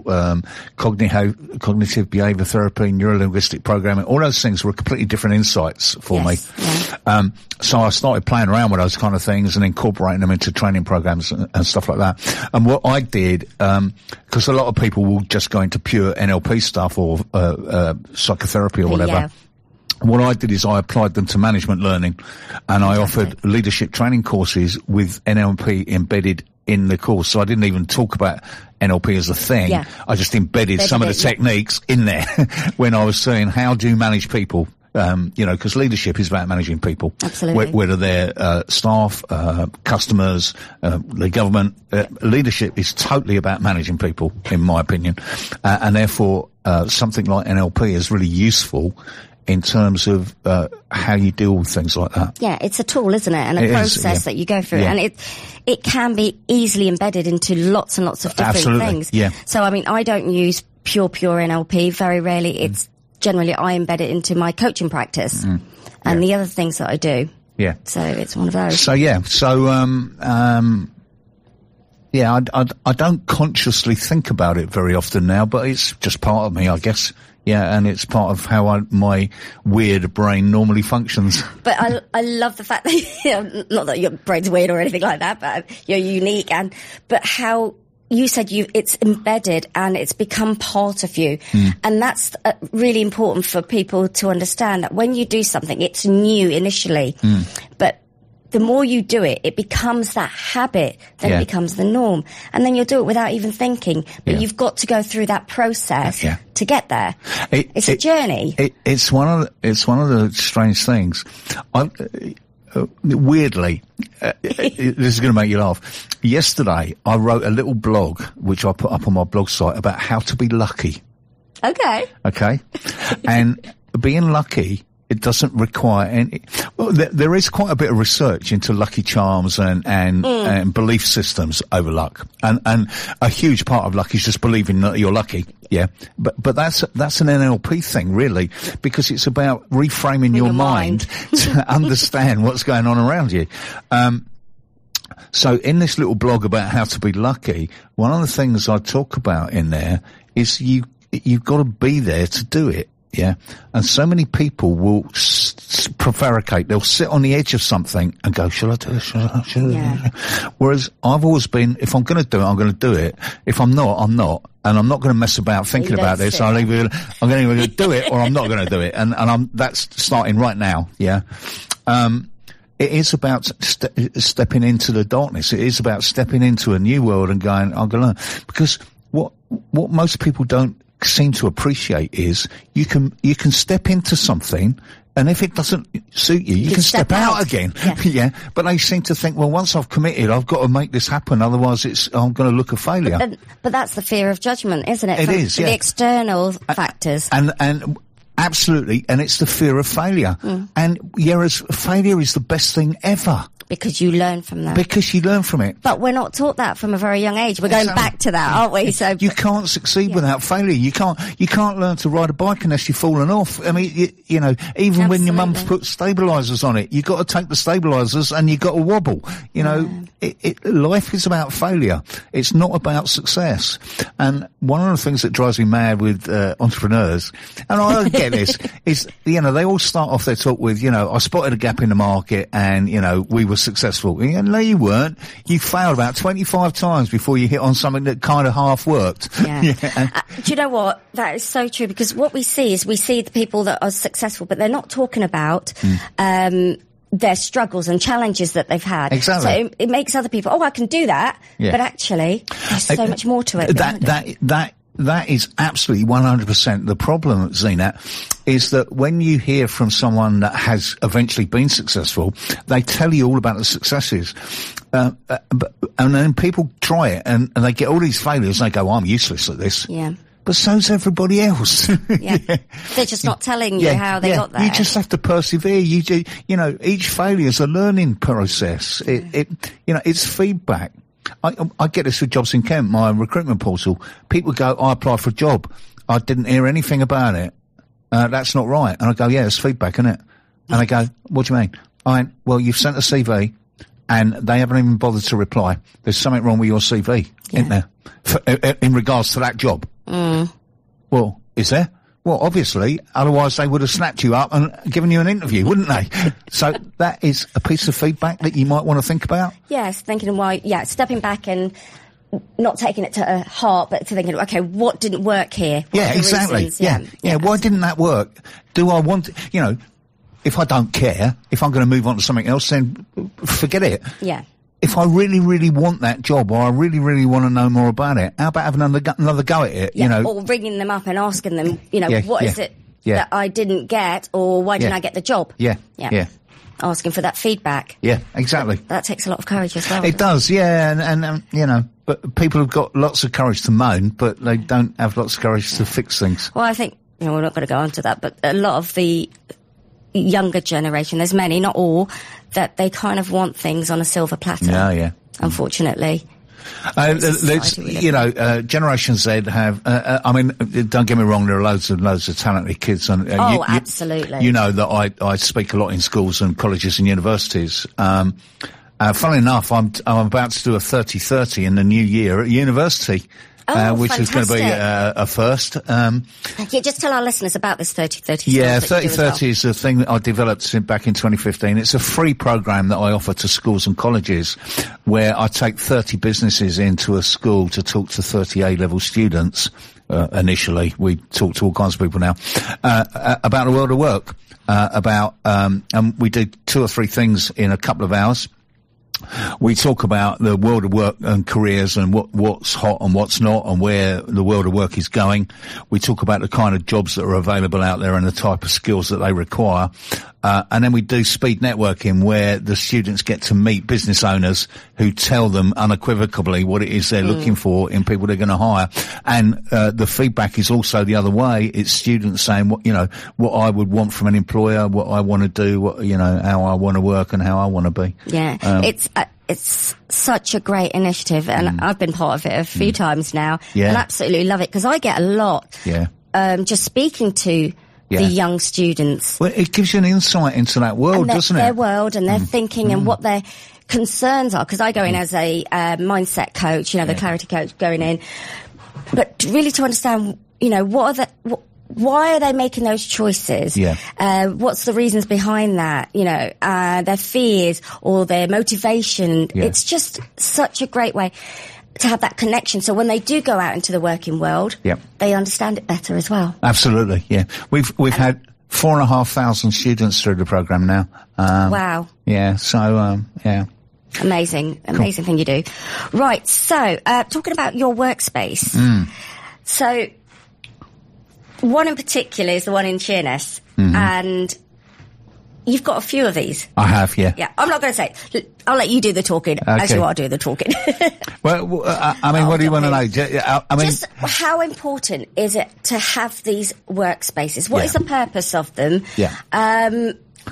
cognitive behavior therapy, neuro-linguistic programming, all those things were completely different insights for me. Yeah. So I started playing around with those kind of things and incorporating them into training programs and stuff like that. And what I did, because a lot of people will just go into pure NLP stuff or psychotherapy or whatever. Yeah. What I did is I applied them to management learning, and I offered leadership training courses with NLP embedded in the course. So I didn't even talk about NLP as a thing. Yeah. I just embedded some of the techniques in there when I was saying, how do you manage people? Because leadership is about managing people. Absolutely. Whether they're staff, customers, the government. Leadership is totally about managing people, in my opinion. And therefore, something like NLP is really useful in terms of how you deal with things like that. Yeah, it's a tool, isn't it? And a process that you go through. Yeah. And it can be easily embedded into lots and lots of different things. Yeah. So, I mean, I don't use pure NLP. Very rarely. It's generally I embed it into my coaching practice and the other things that I do. Yeah. So it's one of those. So, yeah. So, I don't consciously think about it very often now, but it's just part of me, I guess. Yeah, and it's part of how my weird brain normally functions. But I love the fact that, not that your brain's weird or anything like that, but you're unique, but how you said it's embedded and it's become part of you. And that's really important for people to understand that when you do something, it's new initially, but the more you do it, it becomes that habit, then it becomes the norm. And then you'll do it without even thinking. But you've got to go through that process to get there. It's a journey. It's one of the strange things. Weirdly, this is going to make you laugh. Yesterday, I wrote a little blog, which I put up on my blog site, about how to be lucky. Okay. And being lucky, it doesn't require any. Well, there is quite a bit of research into lucky charms and belief systems over luck, and a huge part of luck is just believing that you're lucky. Yeah, but that's an NLP thing, really, because it's about reframing your mind to understand what's going on around you. So in this little blog about how to be lucky, one of the things I talk about in there is you've got to be there to do it. Yeah. And so many people will prevaricate. They'll sit on the edge of something and go, shall I do it? Shall I do it? Whereas I've always been, if I'm going to do it, I'm going to do it. If I'm not, I'm not. And I'm not going to mess about thinking about this. I'm going to do it or I'm not going to do it. And that's starting right now. Yeah. It is about stepping into the darkness. It is about stepping into a new world and going, I'm going to learn. Because what most people don't seem to appreciate is you can step into something, and if it doesn't suit you, you can step out again. Yeah. But they seem to think, well, once I've committed, I've got to make this happen, otherwise I'm going to look a failure. But that's the fear of judgment, isn't it? It is, yeah. The external factors. And absolutely, and it's the fear of failure. And whereas failure is the best thing ever. Because you learn from that. Because you learn from it. But we're not taught that from a very young age. We're going back to that, aren't we? So you can't succeed without failure. You can't learn to ride a bike unless you've fallen off. I mean, you know, even when your mum's put stabilisers on it, you've got to take the stabilisers and you've got to wobble. You know, life is about failure. It's not about success. And one of the things that drives me mad with entrepreneurs, and I get this, is, you know, they all start off their talk with, you know, I spotted a gap in the market and, you know, we were successful. And no, you weren't. You failed about 25 times before you hit on something that kind of half worked. Yeah. Do you know what? That is so true, because what we see is the people that are successful, but they're not talking about their struggles and challenges that they've had. Exactly. So it makes other people, I can do that. Yeah. But actually, there's so much more to it. That is absolutely 100% the problem, Zeenat, is that when you hear from someone that has eventually been successful, they tell you all about the successes. And then people try it and they get all these failures and they go, I'm useless at this. Yeah. But so's everybody else. Yeah. They're just not telling you how they got there. You just have to persevere. You know, each failure is a learning process. It's feedback. I get this with Jobs in Kent, my recruitment portal. People go, I applied for a job. I didn't hear anything about it. That's not right. And I go, yeah, it's feedback, isn't it? And they go, what do you mean? I went, well, you've sent a CV and they haven't even bothered to reply. There's something wrong with your CV, isn't there? In regards to that job. Well, is there? Well, obviously, otherwise they would have snapped you up and given you an interview, wouldn't they? So that is a piece of feedback that you might want to think about. Yes, stepping back and not taking it to heart, but to thinking, okay, what didn't work here? Yeah, exactly. Yeah. Why didn't that work? Do I want, you know, if I don't care, if I'm going to move on to something else, then forget it. Yeah. If I really, really want that job, or I really, really want to know more about it, how about having another go at it? Yeah, you know, or ringing them up and asking them, you know, what is it that I didn't get, or why didn't I get the job? Yeah. Asking for that feedback. Yeah, exactly. That takes a lot of courage as well. It does, yeah, and you know, but people have got lots of courage to moan, but they don't have lots of courage to fix things. Well, I think, you know, we're not going to go on to that, but a lot of the younger generation, there's many, not all, that they kind of want things on a silver platter. Yeah. Unfortunately. Generation Z have, I mean, don't get me wrong, there are loads of talented kids. And, absolutely. You know that I speak a lot in schools and colleges and universities. Funnily enough, I'm about to do a 30-30 in the new year at university. Which fantastic. is going to be a first. Just tell our listeners about this 30-30. Yeah, 30-30 is a thing that I developed back in 2015. It's a free program that I offer to schools and colleges where I take 30 businesses into a school to talk to 30 A-level students. Initially, we talk to all kinds of people now, about the world of work, and we do 2 or 3 things in a couple of hours. We talk about the world of work and careers and what's hot and what's not and where the world of work is going. We talk about the kind of jobs that are available out there and the type of skills that they require. And then we do speed networking where the students get to meet business owners who tell them unequivocally what it is they're looking for in people they're going to hire. And the feedback is also the other way. It's students saying what I would want from an employer, what I want to do, how I want to work and how I want to be. Yeah. It's such a great initiative, and I've been part of it a few times now, and absolutely love it, because I get a lot just speaking to the young students. Well, it gives you an insight into that world, doesn't it? Their world and their thinking and what their concerns are. Because I go in as a mindset coach, the clarity coach going in, but really to understand, why are they making those choices? Yeah. What's the reasons behind that? Their fears or their motivation. Yeah. It's just such a great way to have that connection. So when they do go out into the working world, they understand it better as well. Absolutely. Yeah. We've had 4,500 students through the program now. Wow. Yeah. So, Amazing thing you do. Right. So, talking about your workspace. So, one in particular is the one in Sheerness, and you've got a few of these. I have, yeah. Yeah, I'm not going to say. I'll let you do the talking as you are doing the talking. Well, what do you want to know? Just how important is it to have these workspaces? What is the purpose of them? Yeah. And,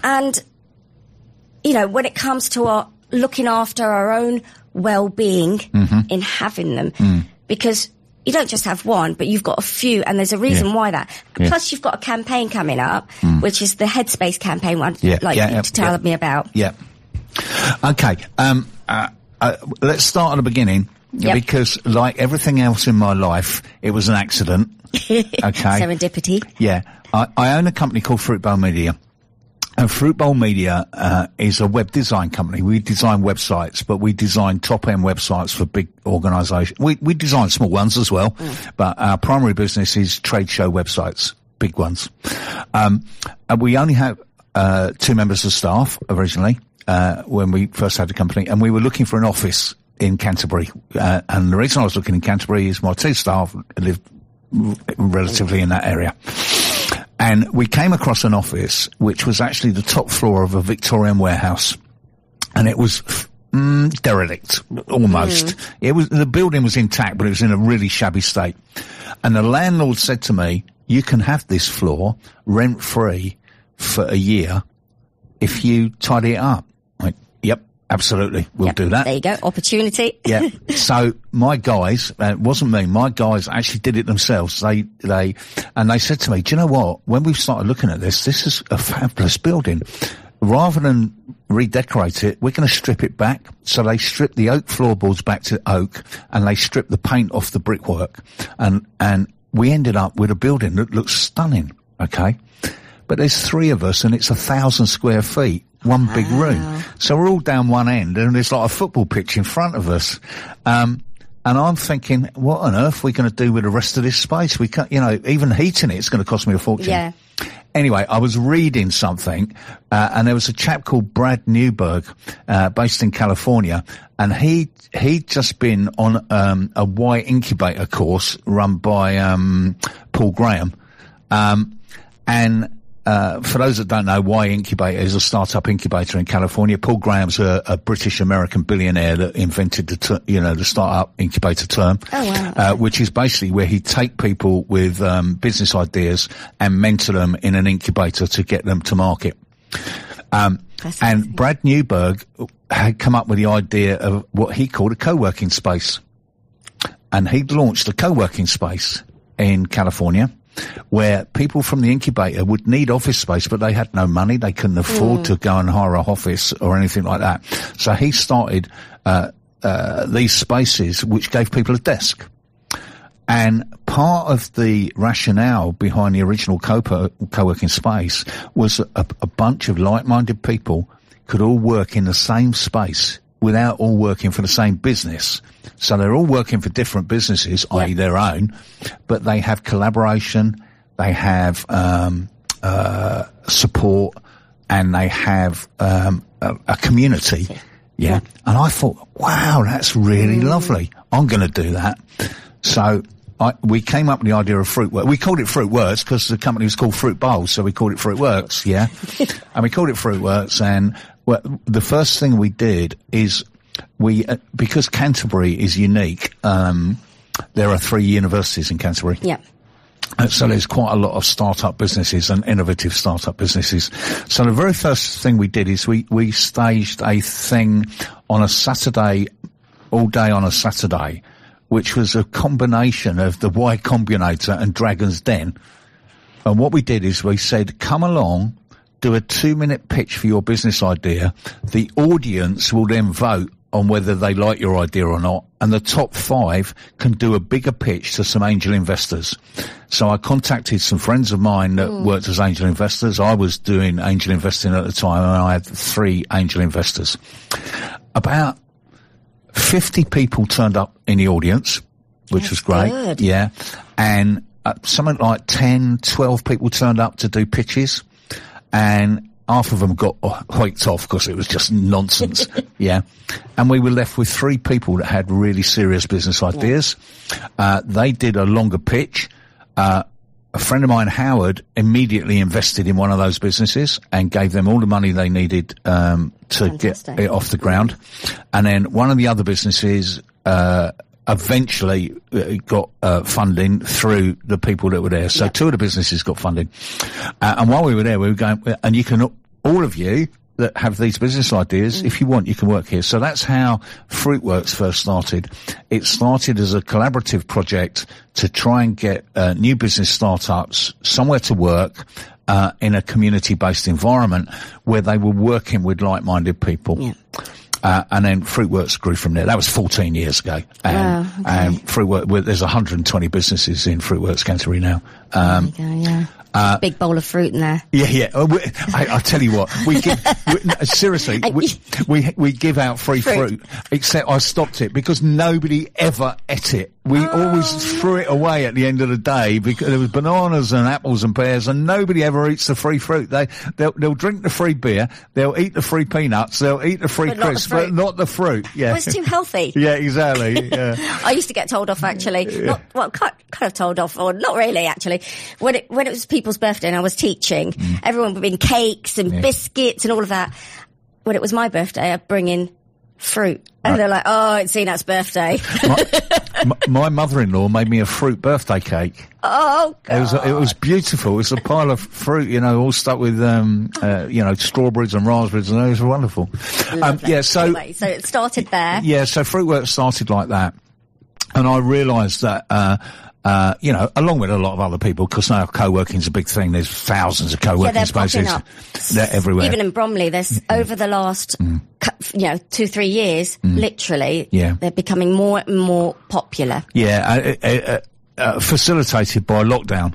when it comes to looking after our own well-being in having them, because you don't just have one, but you've got a few, and there's a reason why that. Yeah. Plus, you've got a campaign coming up, which is the Headspace campaign one, you tell me about. Yeah. Okay. Let's start at the beginning, because like everything else in my life, it was an accident. Okay. Serendipity. Yeah. I own a company called Fruit Bowl Media. And Fruit Bowl Media is a web design company. We design websites, but we design top-end websites for big organisations. We design small ones as well, but our primary business is trade show websites, big ones. And we only have 2 members of staff originally when we first had the company, and we were looking for an office in Canterbury. And the reason I was looking in Canterbury is my 2 staff live relatively in that area. And we came across an office which was actually the top floor of a Victorian warehouse, and it was derelict almost. The building was intact, but it was in a really shabby state. And the landlord said to me, "You can have this floor rent free for a year if you tidy it up." I went, "Yep, absolutely, we'll do that." There you go, opportunity. Yeah. So my guys, it wasn't me, my guys actually did it themselves. They said to me, "Do you know what? When we started looking at this is a fabulous building. Rather than redecorate it, we're going to strip it back." So they stripped the oak floorboards back to oak, and they stripped the paint off the brickwork. And we ended up with a building that looks stunning. Okay. But there's 3 of us, and it's 1,000 square feet. One big room. So we're all down one end, and there's like a football pitch in front of us. And I'm thinking, what on earth are we going to do with the rest of this space? We can't, even heating it's going to cost me a fortune. Yeah. Anyway, I was reading something, and there was a chap called Brad Newberg, based in California, and he'd just been on, a Y incubator course run by, Paul Graham. For those that don't know, Y Incubator is a startup incubator in California. Paul Graham's a British-American billionaire that invented the startup incubator term. Oh, wow. Which is basically where he'd take people with, business ideas and mentor them in an incubator to get them to market. And Brad Newberg had come up with the idea of what he called a co-working space. And he'd launched a co-working space in California, where people from the incubator would need office space, but they had no money. They couldn't afford to go and hire an office or anything like that. So he started these spaces which gave people a desk. And part of the rationale behind the original co-working space was a bunch of like-minded people could all work in the same space without all working for the same business. So they're all working for different businesses, i.e. their own, but they have collaboration, they have support, and they have a community. Yeah. And I thought, wow, that's really lovely. I'm going to do that. So we came up with the idea of Fruitworks. We called it Fruitworks because the company was called Fruit Bowl, so we called it Fruitworks, yeah. And we called it Fruitworks, and the first thing we did is because Canterbury is unique, there are 3 universities in Canterbury. Yeah. So there's quite a lot of startup businesses and innovative startup businesses. So the very first thing we did is we staged a thing on a Saturday, all day on a Saturday, which was a combination of the Y Combinator and Dragon's Den. And what we did is we said, come along, do a 2-minute pitch for your business idea. The audience will then vote on whether they like your idea or not, and the top 5 can do a bigger pitch to some angel investors. So I contacted some friends of mine that worked as angel investors. I was doing angel investing at the time, and I had 3 angel investors. About 50 people turned up in the audience, which was great. Good. Yeah. And something like 10, 12 people turned up to do pitches, and half of them got hiked off because it was just nonsense. Yeah. And we were left with 3 people that had really serious business ideas. They did a longer pitch. A friend of mine, Howard, immediately invested in one of those businesses and gave them all the money they needed to get it off the ground. And then one of the other businesses eventually got funding through the people that were there. So 2 of the businesses got funding. And while we were there, we were going, and you can, all of you that have these business ideas, if you want, you can work here. So that's how Fruitworks first started. It started as a collaborative project to try and get new business startups somewhere to work in a community-based environment where they were working with like-minded people. Yeah. And then Fruitworks grew from there. That was 14 years ago. And, and Fruitworks, there's 120 businesses in Fruitworks Canterbury now. Big bowl of fruit in there. Yeah. I tell you what, we give, seriously, we give out free fruit, except I stopped it because nobody ever ate it. We always threw it away at the end of the day because there was bananas and apples and pears, and nobody ever eats the free fruit. They'll drink the free beer, they'll eat the free peanuts, they'll eat the free crisps, but not the fruit. Yeah. Well, it's too healthy. Yeah, exactly. Yeah. I used to get told off actually. Kind of told off, or not really actually. When it was people's birthday and I was teaching, everyone would bring cakes and biscuits and all of that. When it was my birthday, I'd bring in fruit. And they're like, oh, it's Zeenat's birthday. My mother-in-law made me a fruit birthday cake. Oh, God. It was beautiful. It was a pile of fruit, all stuck with, strawberries and raspberries, and it was wonderful. So it started there. Yeah, so Fruitworks started like that. And I realised that, along with a lot of other people, because now co-working's a big thing. There's thousands of co-working spaces. They're everywhere. Even in Bromley, there's over the last, 2-3 years, literally, they're becoming more and more popular. Yeah, facilitated by lockdown,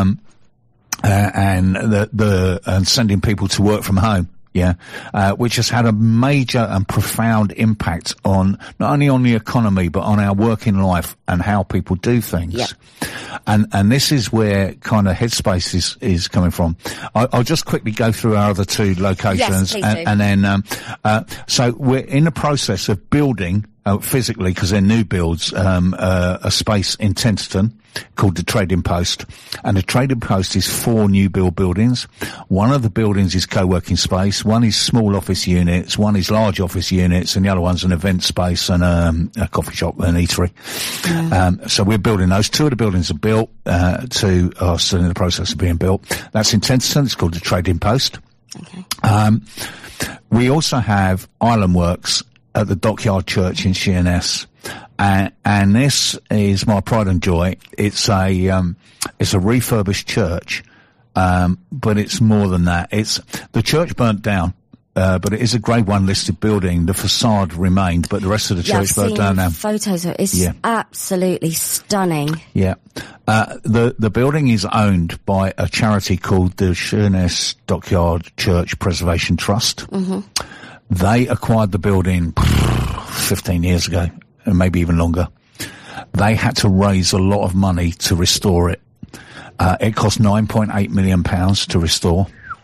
and sending people to work from home. Yeah, which has had a major and profound impact on not only on the economy but on our working life and how people do things. Yep. And this is where kind of Headspace is coming from. I'll just quickly go through our other 2 locations, and then so we're in the process of building physically, because they're new builds, a space in Tenterton called the Trading Post. And the Trading Post is 4 new build buildings. One of the buildings is co-working space, one is small office units, one is large office units, and the other one's an event space and a coffee shop and eatery. So we're building those. 2 of the buildings are built, 2 are still in the process of being built. That's in Tenterton. It's called the Trading Post. Okay. We also have Island Works at the Dockyard Church in Sheerness. And this is my pride and joy. It's a refurbished church, but it's more than that. The church burnt down, but it is a Grade 1 listed building. The facade remained, but the rest of the church burnt down now. Photos of it. It's absolutely stunning. Yeah. The building is owned by a charity called the Sheerness Dockyard Church Preservation Trust. Mm-hmm. They acquired the building 15 years ago, and maybe even longer. They had to raise a lot of money to restore it. It cost £9.8 million to restore.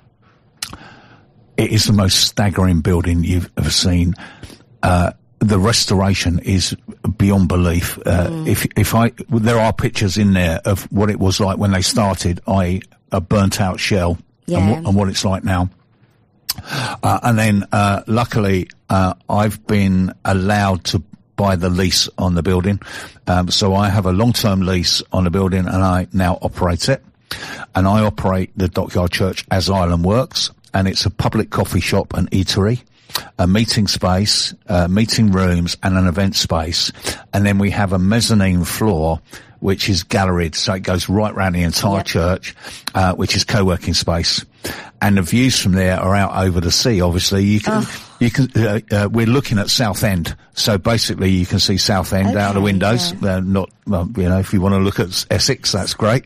It is the most staggering building you've ever seen. The restoration is beyond belief. There are pictures in there of what it was like when they started, i.e. a burnt out shell, and what it's like now. And then, luckily, I've been allowed to buy the lease on the building. So I have a long-term lease on the building, and I now operate it. And I operate the Dockyard Church as Island Works, and it's a public coffee shop and eatery, a meeting space, meeting rooms, and an event space. And then we have a mezzanine floor which is galleried, so it goes right round the entire church, which is co-working space. And the views from there are out over the sea, obviously. We're looking at Southend. So basically you can see Southend out the windows. If you want to look at Essex, that's great.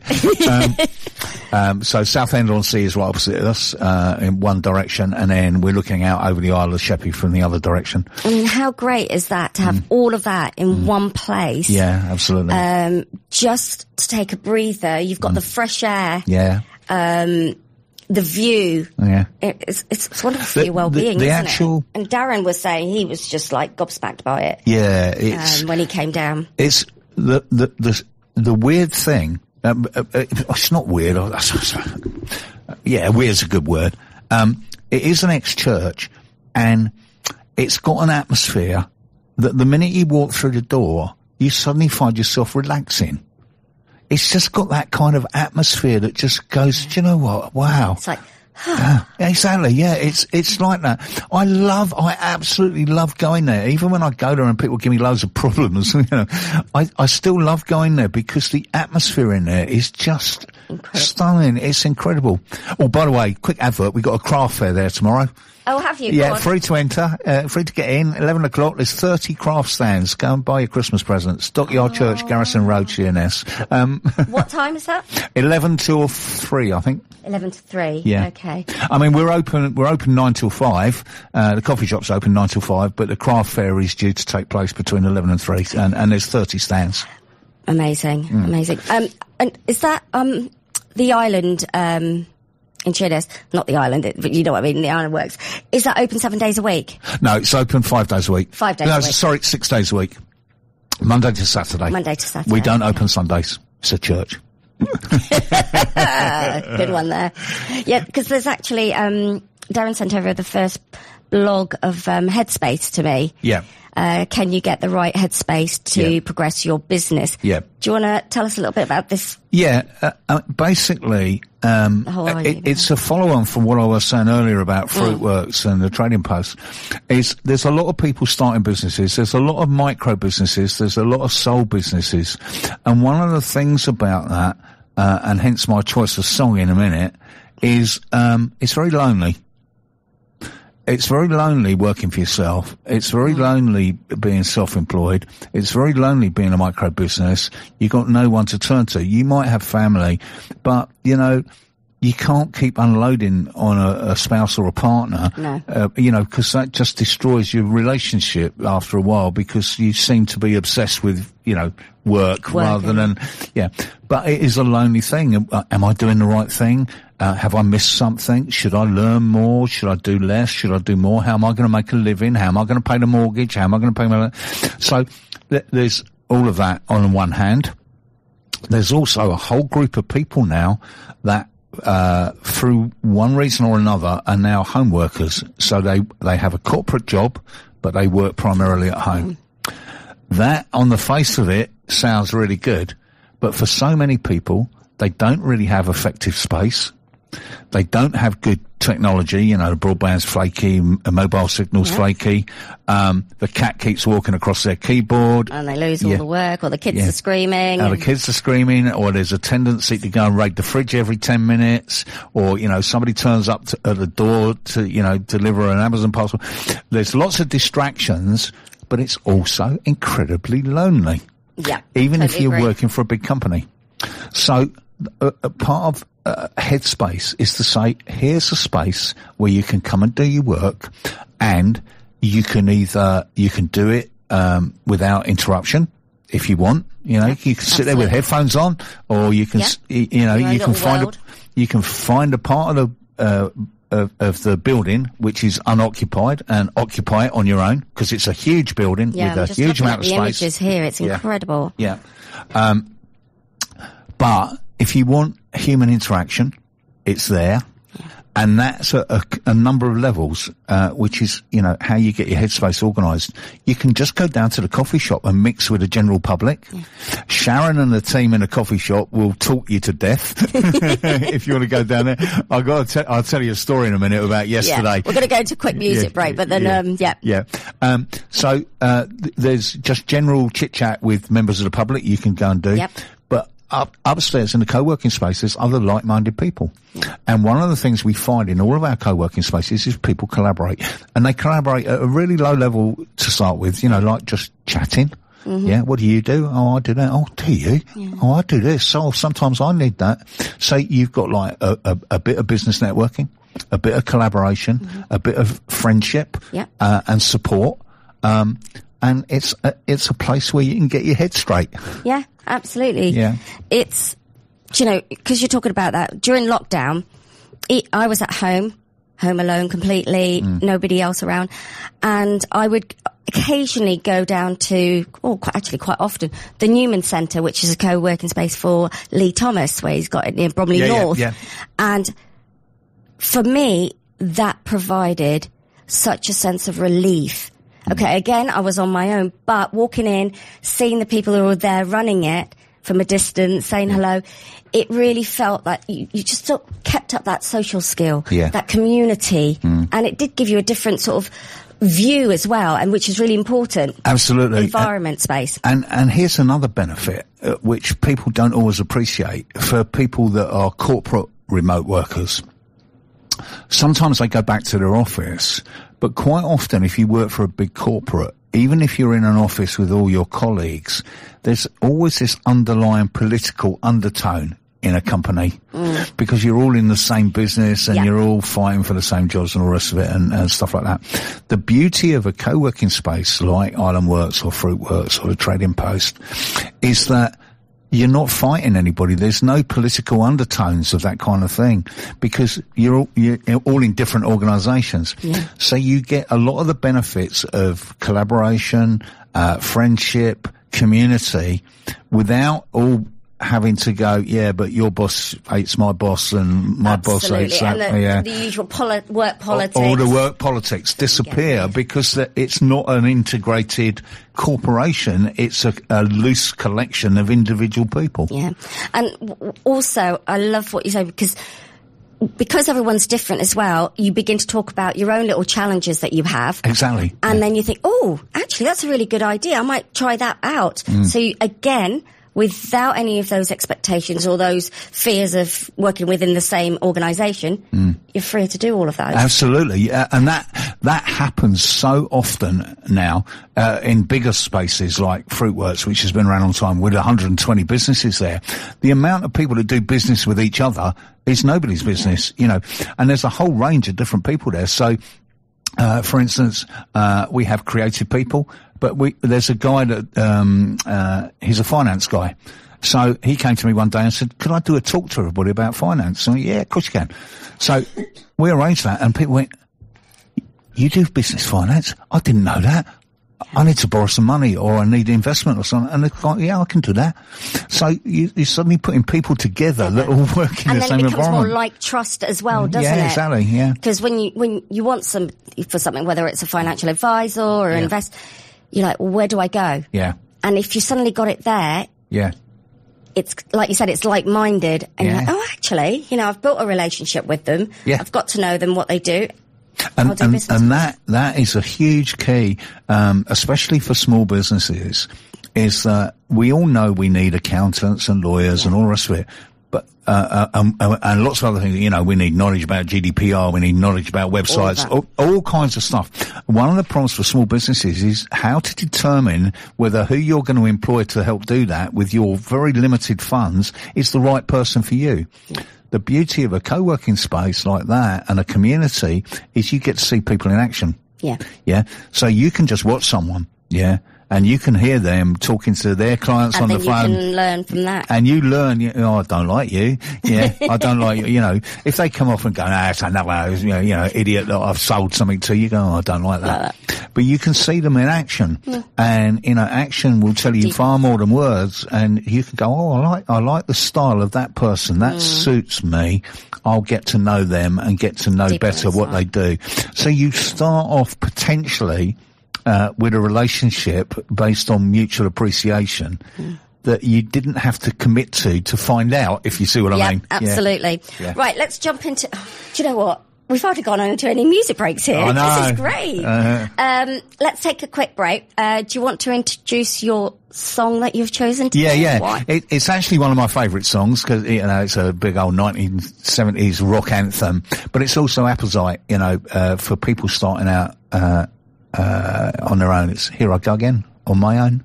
So Southend on Sea is right opposite us, in one direction, and then we're looking out over the Isle of Sheppey from the other direction. And how great is that to have all of that in one place? Yeah, absolutely. Just to take a breather. You've got the fresh air. Yeah. The view. Yeah. It's wonderful for your well-being, isn't it? And Darren was saying he was just like gobsmacked by it. Yeah. When he came down. It's the weird thing. It's not weird. Weird's a good word. It is an ex-church, and it's got an atmosphere that the minute you walk through the door, you suddenly find yourself relaxing. It's just got that kind of atmosphere that just goes, do you know what? Wow. It's like, exactly. Yeah. It's like that. I absolutely love going there. Even when I go there and people give me loads of problems, I still love going there because the atmosphere in there is just stunning. It's incredible. Oh, by the way, quick advert. We've got a craft fair there tomorrow. Oh, have you? Yeah, free to enter, free to get in. 11 o'clock. There's 30 craft stands. Go and buy your Christmas presents. Stockyard Church, Garrison Road, Sheerness. What time is that? 11 till 3, I think. 11 to 3. Yeah. Okay. I mean, we're open 9 till 5. The coffee shop's open 9 till 5, but the craft fair is due to take place between 11 and 3, and there's 30 stands. Amazing. Amazing. And is that, the island, in Sheerness, not the island, but you know what I mean, the island works. Is that open 7 days a week? No, it's open 5 days a week. 5 days a week. Sorry, 6 days a week. Monday to Saturday. We don't open Sundays. It's a church. Good one there. Yeah, because there's actually, Darren sent over the first blog of Headspace to me. Yeah. Can you get the right headspace to progress your business? Yeah. Do you want to tell us a little bit about this? Yeah, basically, it's a follow-on from what I was saying earlier about Fruitworks and the Trading Post. There's a lot of people starting businesses. There's a lot of micro businesses. There's a lot of sole businesses. And one of the things about that, and hence my choice of song in a minute, is, it's very lonely. It's very lonely working for yourself. It's very lonely being self-employed. It's very lonely being a micro business. You've got no one to turn to. You might have family, but, you can't keep unloading on a spouse or a partner. No. Because that just destroys your relationship after a while because you seem to be obsessed with, work rather than, But it is a lonely thing. Am I doing the right thing? Have I missed something? Should I learn more? Should I do less? Should I do more? How am I going to make a living? How am I going to pay the mortgage? How am I going to pay my... So there's all of that on one hand. There's also a whole group of people now that through one reason or another are now home workers. So they have a corporate job, but they work primarily at home. That, on the face of it, sounds really good. But for so many people, they don't really have effective space. They don't have good technology. The broadband's flaky, mobile signal's flaky. The cat keeps walking across their keyboard. And they lose all the work, or the kids are screaming. The kids are screaming, or there's a tendency to go and raid the fridge every 10 minutes, or, somebody turns up at the door to, deliver an Amazon parcel. There's lots of distractions, but it's also incredibly lonely. Yeah. Even if you're working for a big company. So, a part of Headspace is to say, here's a space where you can come and do your work, and you can do it without interruption if you want. You can sit there with headphones on, or you can you can find a part of the building which is unoccupied and occupy it on your own, because it's a huge building with a huge amount of space. Images here, it's incredible. Yeah. But if you want human interaction, it's there. Yeah. And that's a number of levels, which is, how you get your headspace organised. You can just go down to the coffee shop and mix with the general public. Yeah. Sharon and the team in the coffee shop will talk you to death if you want to go down there. I'll tell you a story in a minute about yesterday. Yeah. We're going to go to a quick music break, but then, So, there's just general chit chat with members of the public you can go and do. Yep. But upstairs in the co-working spaces, other like-minded people. Yeah. And one of the things we find in all of our co-working spaces is people collaborate. And they collaborate at a really low level to start with, like just chatting. Mm-hmm. Yeah, what do you do? Oh, I do that. Oh, do you? Yeah. Oh, I do this. So sometimes I need that. So you've got like a bit of business networking, a bit of collaboration, mm-hmm. a bit of friendship, and support. And it's a place where you can get your head straight. Yeah, absolutely. Yeah. It's, because you're talking about that during lockdown, I was at home alone completely, nobody else around. And I would occasionally go down to, quite often, the Newman Centre, which is a co-working space for Lee Thomas, where he's got it near Bromley North. Yeah. And for me, that provided such a sense of relief. Okay, again, I was on my own, but walking in, seeing the people who were there running it from a distance, saying hello, it really felt like you just sort of kept up that social skill, that community, and it did give you a different sort of view as well, and which is really important. Absolutely. Environment space. And here's another benefit, which people don't always appreciate for people that are corporate remote workers. Sometimes they go back to their office, but quite often if you work for a big corporate, even if you're in an office with all your colleagues, there's always this underlying political undertone in a company because you're all in the same business and you're all fighting for the same jobs and all the rest of it and stuff like that. The beauty of a co-working space like Island Works or Fruitworks or the Trading Post is that you're not fighting anybody. There's no political undertones of that kind of thing because you're all in different organisations. Yeah. So you get a lot of the benefits of collaboration, friendship, community without all having to go, but your boss hates my boss and my boss hates that. And the usual work politics. All the work politics disappear because it's not an integrated corporation. It's a loose collection of individual people. Yeah. And also, I love what you say because everyone's different as well, you begin to talk about your own little challenges that you have. Exactly. And then you think, actually, that's a really good idea. I might try that out. So again, without any of those expectations or those fears of working within the same organisation, you're free to do all of that. Absolutely. And that happens so often now, in bigger spaces like Fruitworks, which has been around a long time with 120 businesses there. The amount of people that do business with each other is nobody's business, and there's a whole range of different people there. So, for instance, we have creative people, but there's a guy that, he's a finance guy. So he came to me one day and said, could I do a talk to everybody about finance? And I went, yeah, of course you can. So we arranged that and people went, you do business finance? I didn't know that. I need to borrow some money or I need investment or something. And they're like, yeah, I can do that. So you're suddenly putting people together that all work in the same environment. And then it becomes more like trust as well, doesn't it? Yeah, exactly, yeah. Because when you want for something, whether it's a financial advisor or an investor, you're like, well, where do I go? Yeah. And if you suddenly got it there, it's like you said, it's like-minded. And you're like, actually, I've built a relationship with them. Yeah. I've got to know them, what they do. And that is a huge key, especially for small businesses, is that we all know we need accountants and lawyers and all the rest of it. But, and lots of other things, we need knowledge about GDPR, we need knowledge about websites, all kinds of stuff. One of the problems for small businesses is how to determine whether who you're going to employ to help do that with your very limited funds is the right person for you. Yeah. The beauty of a co-working space like that and a community is you get to see people in action. Yeah. Yeah. So you can just watch someone. Yeah. And you can hear them talking to their clients on the phone. And you can learn from that. And you learn, I don't like you. Yeah, I don't like you. If they come off and go, it's another, idiot that I've sold something to, you go, I don't like that. But you can see them in action. Yeah. And, action will tell you far more than words. And you can go, I like the style of that person. That suits me. I'll get to know them and get to know better what they do. So you start off potentially with a relationship based on mutual appreciation that you didn't have to commit to find out, if you see what I mean. Absolutely. Yeah. Right, let's jump into... do you know what? we've hardly gone on to any music breaks here. I know. This is great. Let's take a quick break. Do you want to introduce your song that you've chosen today? Yeah. It's actually one of my favourite songs because, you know, it's a big old 1970s rock anthem, but it's also apposite, you know, for people starting out, on their own. It's Here I Go Again, On My Own.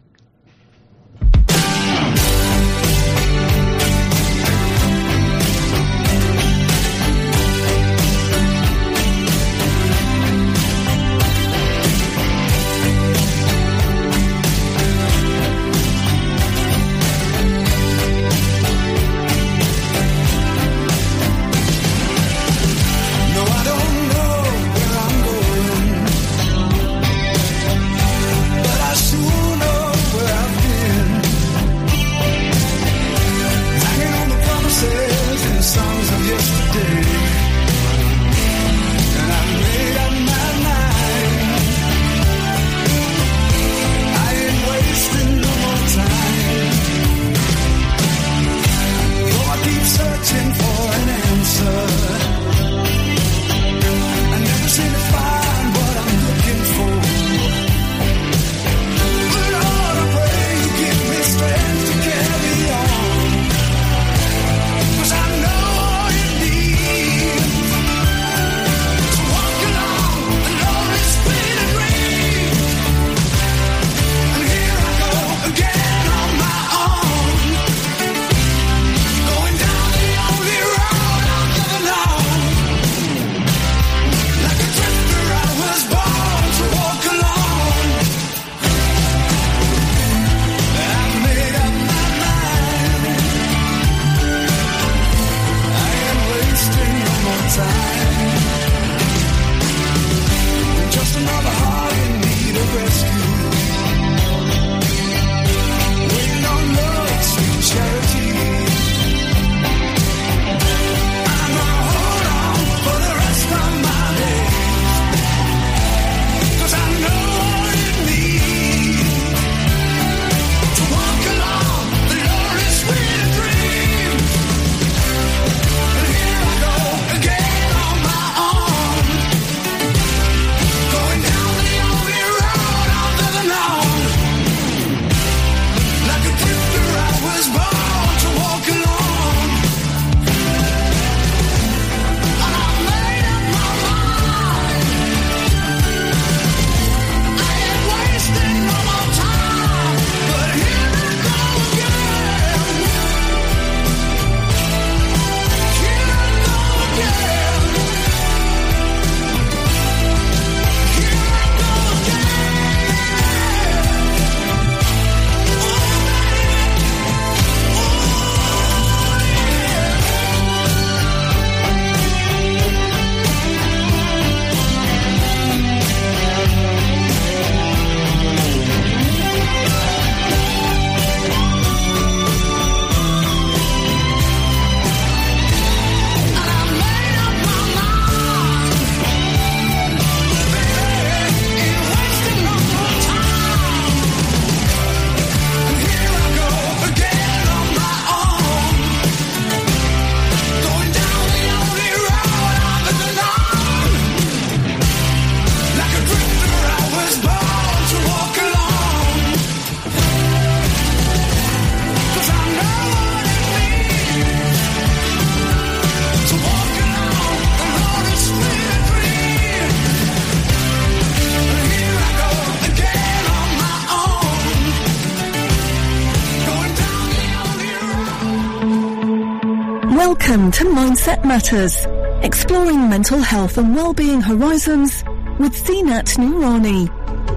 Welcome to Mindset Matters, exploring mental health and well-being horizons with Zeenat Noorani.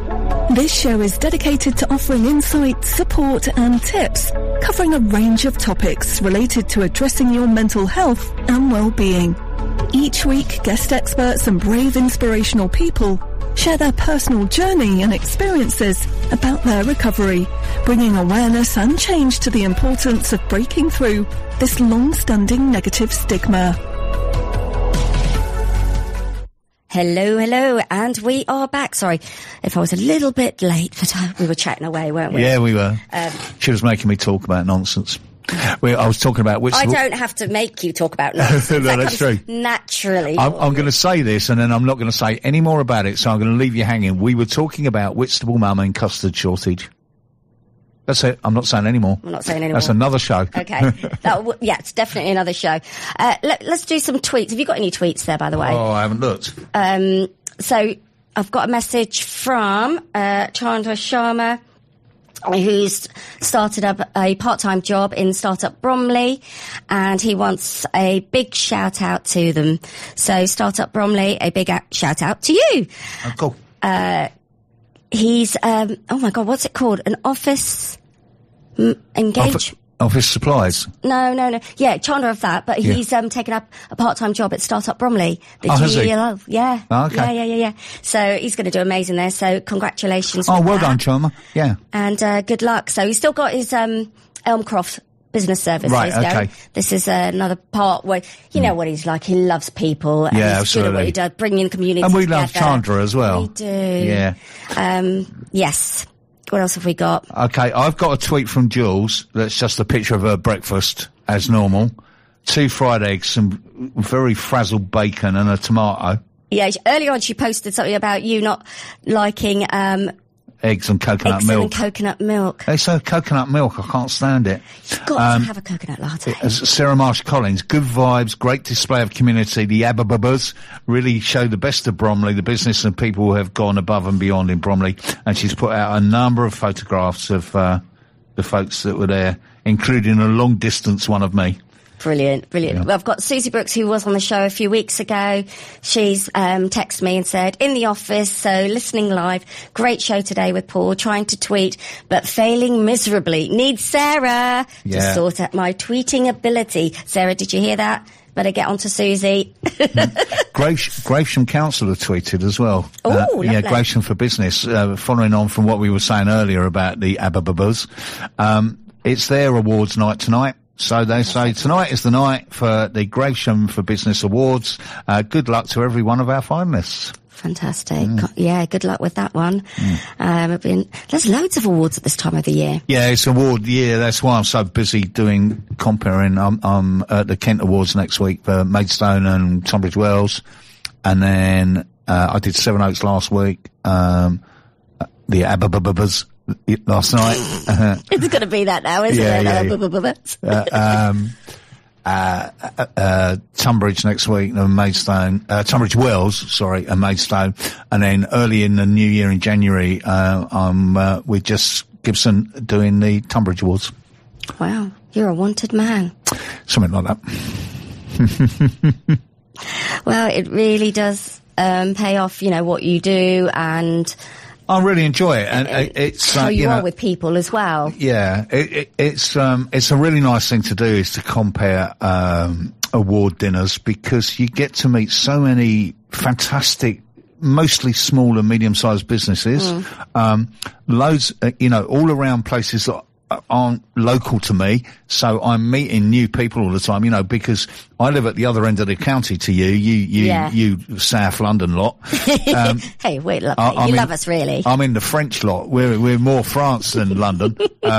This show is dedicated to offering insight, support and tips, covering a range of topics related to addressing your mental health and well-being. Each week, guest experts and brave inspirational people share their personal journey and experiences about their recovery, bringing awareness and change to the importance of breaking through this long-standing negative stigma. Hello, and we are back. Sorry if I was a little bit late, but we were chatting away, weren't we? Yeah, we were. She was making me talk about nonsense. I was talking about which... I don't have to make you talk about nonsense. No, that's true. Naturally. I'm going to say this, and then I'm not going to say any more about it, so I'm going to leave you hanging. We were talking about Whitstable Mum and custard shortage. That's it. I'm not saying any more. I'm not saying any more. That's another show. Okay. Yeah, it's definitely another show. Let's do some tweets. Have you got any tweets there, by the way? Oh, I haven't looked. So I've got a message from Chandra Sharma, who's started up a part-time job in Startup Bromley, and he wants a big shout-out to them. So Startup Bromley, a big shout out to you. Oh, cool. He's, oh my God, what's it called? An office Office supplies? No. Yeah, Chandra of that, but he's taken up a part-time job at Startup Bromley. Has he? Yeah. Oh, okay. Yeah. So he's going to do amazing there. So congratulations. Oh, well done, Chandra. Yeah. And good luck. So he's still got his Elmcroft Business Services okay. going. This is another part where, you know what he's like. He loves people. And yeah, he's absolutely. good at what he does, bringing the community And we together. love Chandra as well. We do. Yeah. Yes. What else have we got? Okay, I've got a tweet from Jules that's just a picture of her breakfast, as normal. 2 fried eggs, some very frazzled bacon and a tomato. Yeah, earlier on she posted something about you not liking eggs and coconut eggs milk. and coconut milk. They say coconut milk, I can't stand it. You've got to have a coconut latte. Sarah Marsh Collins, good vibes, great display of community. The Abababas really show the best of Bromley, the business and people who have gone above and beyond in Bromley. And she's put out a number of photographs of the folks that were there, including a long distance one of me. Brilliant. Yeah. Well, I've got Susie Brooks, who was on the show a few weeks ago. She's texted me and said, in the office, so listening live. Great show today with Paul, trying to tweet, but failing miserably. Need Sarah to sort out my tweeting ability. Sarah, did you hear that? Better get on to Susie. Gravesham Council have tweeted as well. Oh, lovely. Yeah, Gravesham for Business, following on from what we were saying earlier about the Abababas. It's their awards night tonight. So they say tonight is the night for the Gravesham for Business Awards. Good luck to every one of our finalists. Fantastic. Yeah, good luck with that one. There's loads of awards at this time of the year. Yeah, it's award year. That's why I'm so busy doing comparing. I'm at the Kent Awards next week for Maidstone and Tunbridge Wells. And then, I did Sevenoaks last week. The Abababas last night. It's going to be that now, isn't it? Tunbridge next week and Maidstone, Tunbridge Wells, sorry, and Maidstone. And then early in the new year in January, I'm with Jess Gibson doing the Tunbridge Awards. Wow. You're a wanted man. Something like that. Well, it really does, pay off, you know, what you do, and I really enjoy it, and it's how you are with people as well. Yeah, it's a really nice thing to do, is to compare award dinners, because you get to meet so many fantastic, mostly small and medium-sized businesses, loads, all around places that aren't local to me, so I'm meeting new people all the time, because I live at the other end of the county to you South London lot. Hey, we're lucky. You love us, really. I'm in the French lot. We're more France than London.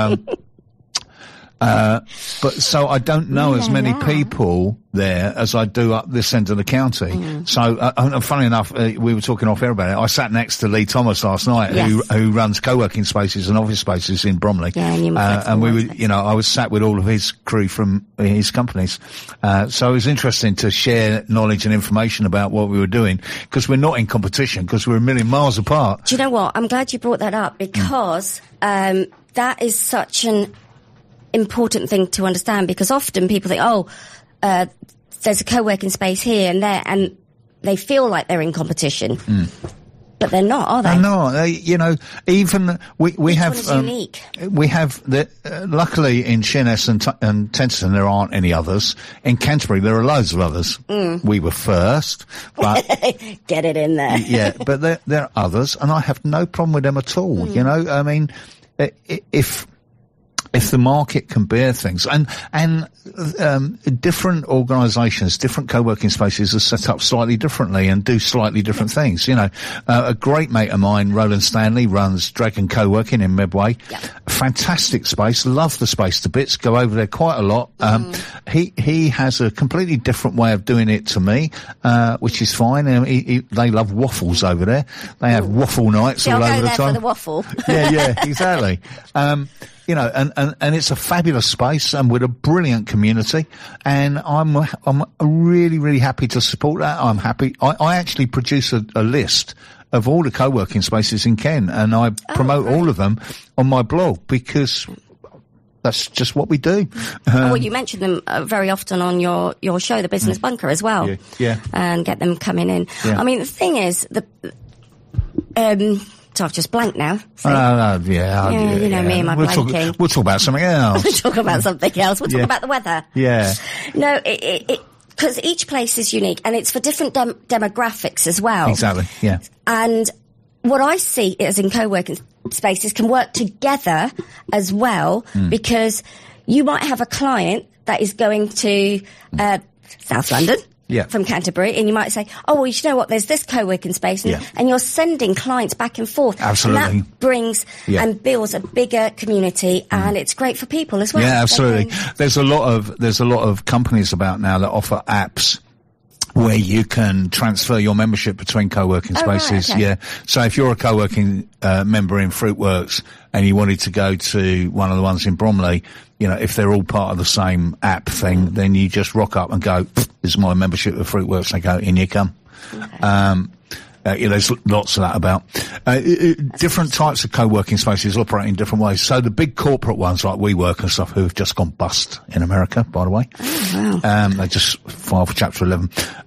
But so I don't know as many people there as I do up this end of the county. So, funny enough, we were talking off air about it. I sat next to Lee Thomas last night, who runs co-working spaces and office spaces in Bromley. Yeah, and we were, I was sat with all of his crew from his companies. So it was interesting to share knowledge and information about what we were doing, because we're not in competition, because we're a million miles apart. Do you know what? I'm glad you brought that up, because, that is such an important thing to understand, because often people think, there's a co-working space here and there, and they feel like they're in competition. But they're not, are they? They're not. Even we have unique. We have luckily in Sheerness and Tenterton there aren't any others. In Canterbury there are loads of others. We were first, but get it in there. Yeah, but there are others, and I have no problem with them at all. I mean, if if the market can bear things, and different organisations, different co-working spaces are set up slightly differently and do slightly different things. You know, a great mate of mine, Roland Stanley, runs Dragon Co-working in Medway. Yep. Fantastic space, love the space to bits, go over there quite a lot. He has a completely different way of doing it to me, which is fine. They love waffles over there. They have waffle nights all over the time. For the waffle. Yeah, exactly. You know, and it's a fabulous space and with a brilliant community, and I'm really, really happy to support that. I'm happy. I actually produce a list of all the co-working spaces in Kent, and I promote all of them on my blog because that's just what we do. Well, you mention them very often on your show, The Business Bunker, as well. Yeah. And get them coming in. Yeah. I mean, the thing is, so I've just blanked now. You know me and my blanking. We'll talk about something else. We'll talk about something else. We'll talk about the weather. Yeah. No, because each place is unique, and it's for different demographics as well. Exactly, yeah. And what I see is in co-working spaces can work together as well, because you might have a client that is going to South London. Yeah. From Canterbury, and you might say, oh, well, you know what, there's this co-working space, and you're sending clients back and forth. Absolutely. And that brings and builds a bigger community, and it's great for people as well. Yeah, absolutely. There's a lot of companies about now that offer apps where you can transfer your membership between co-working spaces. Right, okay. Yeah. So if you're a co-working member in Fruitworks and you wanted to go to one of the ones in Bromley, you know, if they're all part of the same app thing, then you just rock up and go, this is my membership of Fruitworks. They go, in you come. Okay. There's lots of that about. Different types of co-working spaces operate in different ways. So the big corporate ones like WeWork and stuff, who have just gone bust in America, by the way. Oh, wow. They just filed for Chapter 11.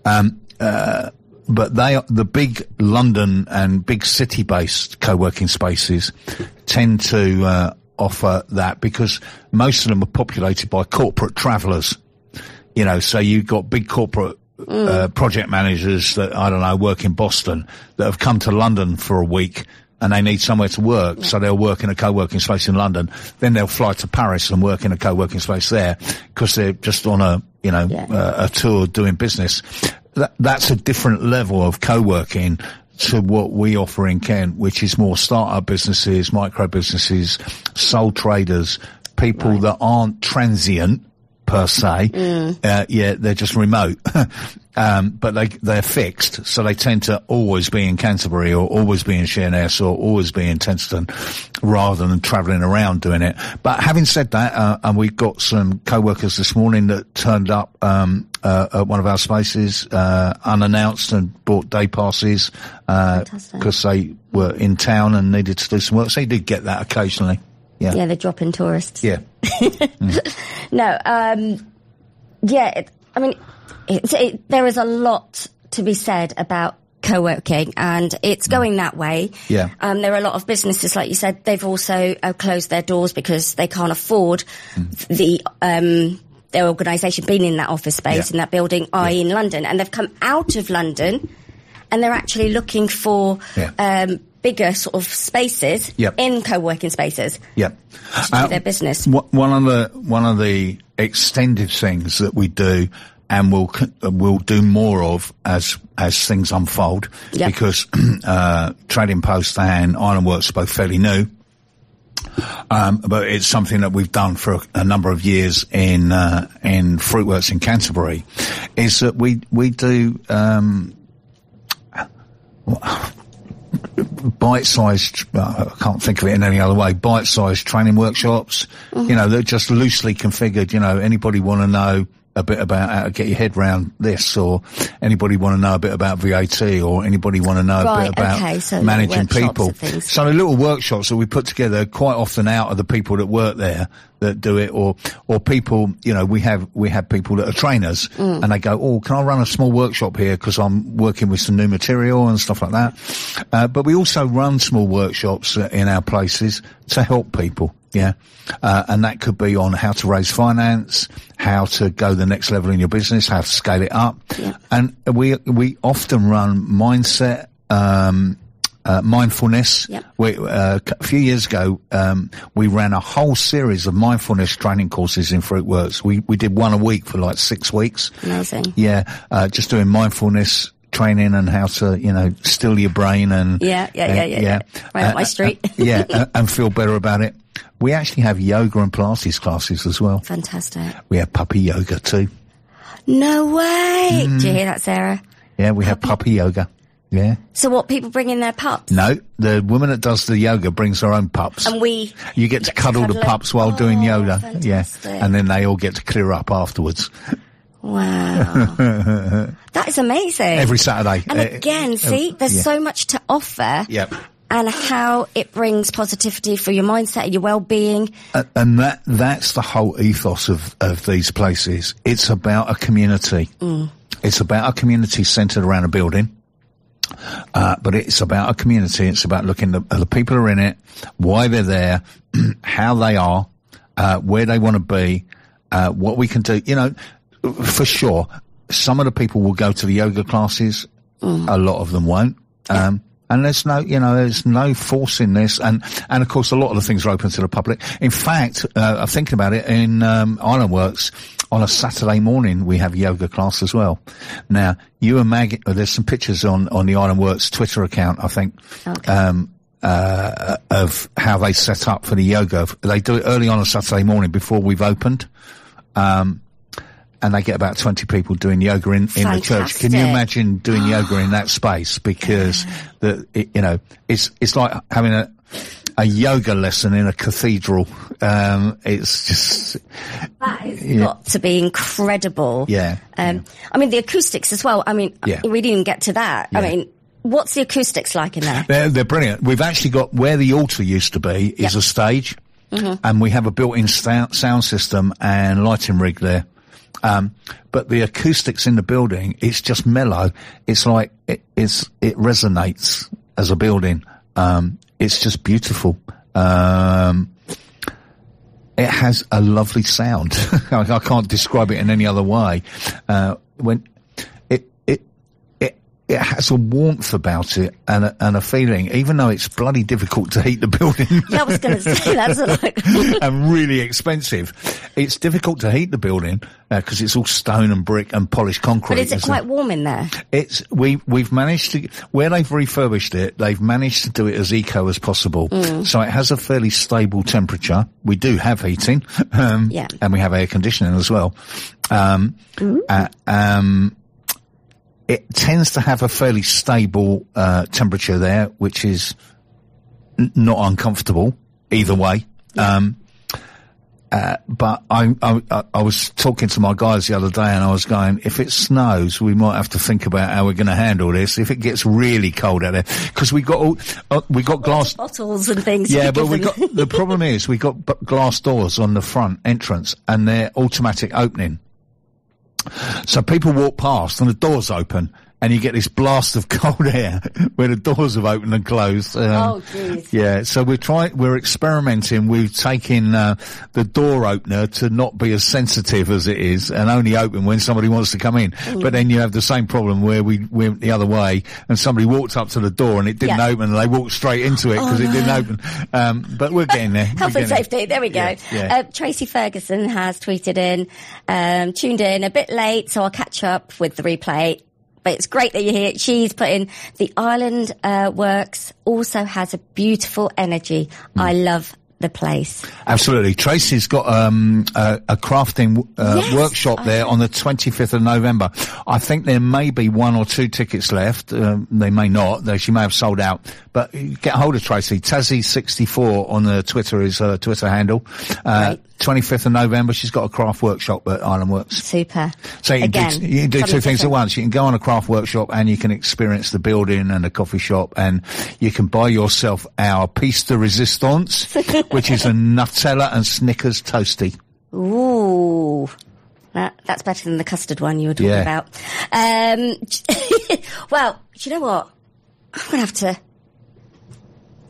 But the big London and big city-based co-working spaces tend to offer that because most of them are populated by corporate travellers. You know, so you've got big corporate project managers that, I don't know, work in Boston that have come to London for a week and they need somewhere to work. Yeah. So they'll work in a co-working space in London. Then they'll fly to Paris and work in a co-working space there because they're just on a tour doing business. That's a different level of co-working to what we offer in Kent, which is more start-up businesses, micro businesses, sole traders, people that aren't transient per se. They're just remote. But they're fixed, so they tend to always be in Canterbury or always be in Sheerness or always be in Tenterden rather than travelling around doing it. But having said that, and we've got some co-workers this morning that turned up at one of our spaces unannounced and bought day passes because they were in town and needed to do some work. So you did get that occasionally. Yeah, they're dropping tourists. Yeah. No, I mean, there is a lot to be said about co-working, and it's going that way. Yeah. There are a lot of businesses, like you said, they've also closed their doors because they can't afford their organisation being in that office space in that building, i.e. in London, and they've come out of London, and they're actually looking for bigger sort of spaces in co-working spaces. Yeah. To do their business. One of the extended things that we do and we'll do more of as things unfold because Trading Post and Ironworks are both fairly new. But it's something that we've done for a number of years in Fruitworks in Canterbury, is that we do bite-sized, I can't think of it in any other way, bite-sized training workshops, you know, they're just loosely configured. You know, anybody want to know a bit about how to get your head round this, or anybody want to know a bit about VAT, or anybody want to know a bit about managing people. So the little workshops that we put together quite often out of the people that work there that do it, or people, you know, we have people that are trainers and they go, oh, can I run a small workshop here because I'm working with some new material and stuff like that. But we also run small workshops in our places to help people. Yeah. And that could be on how to raise finance, how to go the next level in your business, how to scale it up. Yeah. And we often run mindset, mindfulness. Yep. A few years ago, we ran a whole series of mindfulness training courses in Fruitworks. We did one a week for like 6 weeks. Amazing. Yeah, just doing mindfulness training and how to, still your brain and... Yeah. Right up my street. And feel better about it. We actually have yoga and Pilates classes as well. Fantastic. We have puppy yoga too. No way. Do you hear that, Sarah? Yeah, we have puppy yoga. Yeah. So what, people bring in their pups? No, the woman that does the yoga brings her own pups. And you get to cuddle the pups while doing yoga. Fantastic. Yeah. And then they all get to clear up afterwards. Wow. That is amazing. Every Saturday. And again, there's so much to offer. Yep. And how it brings positivity for your mindset, your well-being. And that's the whole ethos of these places. It's about a community. It's about a community centred around a building. But it's about a community. It's about looking at the people who are in it, why they're there, how they are, where they want to be, what we can do. For sure, some of the people will go to the yoga classes. A lot of them won't. And there's no force in this. And of course, a lot of the things are open to the public. In fact, I'm thinking about it in, Ironworks, on a Saturday morning, we have yoga class as well. Now, you and Maggie, there's some pictures on the Ironworks Twitter account, I think. Okay. Of how they set up for the yoga. They do it early on a Saturday morning before we've opened. And they get about 20 people doing yoga in the church. Can you imagine doing yoga in that space? Because it's like having a yoga lesson in a cathedral. It's just that has got to be incredible. Yeah. I mean, the acoustics as well. I mean, we didn't get to that. Yeah. I mean, what's the acoustics like in there? They're brilliant. We've actually got where the altar used to be is a stage, and we have a built-in sound system and lighting rig there. But the acoustics in the building, it's just mellow. It's like, it resonates as a building. It's just beautiful. It has a lovely sound. I can't describe it in any other way. When it has a warmth about it and a feeling, even though it's bloody difficult to heat the building. Yeah, I was going to say that's and really expensive. It's difficult to heat the building because it's all stone and brick and polished concrete. But is it quite warm in there? We've managed to, where they've refurbished it, they've managed to do it as eco as possible. So it has a fairly stable temperature. We do have heating, and we have air conditioning as well. It tends to have a fairly stable temperature there, which is not uncomfortable either way. But I was talking to my guys the other day, and I was going, if it snows, we might have to think about how we're going to handle this. If it gets really cold out there, because we got glass bottles and things. Yeah, but the problem is we got glass doors on the front entrance, and they're automatic opening. So people walk past and the door's open and you get this blast of cold air where the doors have opened and closed. Oh, jeez. Yeah, so we're experimenting with taking the door opener to not be as sensitive as it is and only open when somebody wants to come in. But then you have the same problem where we went the other way and somebody walked up to the door and it didn't open and they walked straight into it because it didn't open. But we're getting there. Health and safety, there we go. Yeah. Tracy Ferguson has tweeted in, tuned in a bit late, so I'll catch up with the replay. But it's great that you're here. She's put in, the Island Works also has a beautiful energy. I love the place. Absolutely. Tracy's got a crafting workshop there on the 25th of November. I think there may be 1 or 2 tickets left. They may not. She may have sold out. But get hold of Tracy. Tazzy64 on the Twitter is her Twitter handle. 25th of November, she's got a craft workshop at Island Works. Super. So you can do 2 things at once. You can go on a craft workshop and you can experience the building and the coffee shop, and you can buy yourself our piece de resistance, which is a Nutella and Snickers toasty. Ooh. That's better than the custard one you were talking about. Well, do you know what? I'm going to have to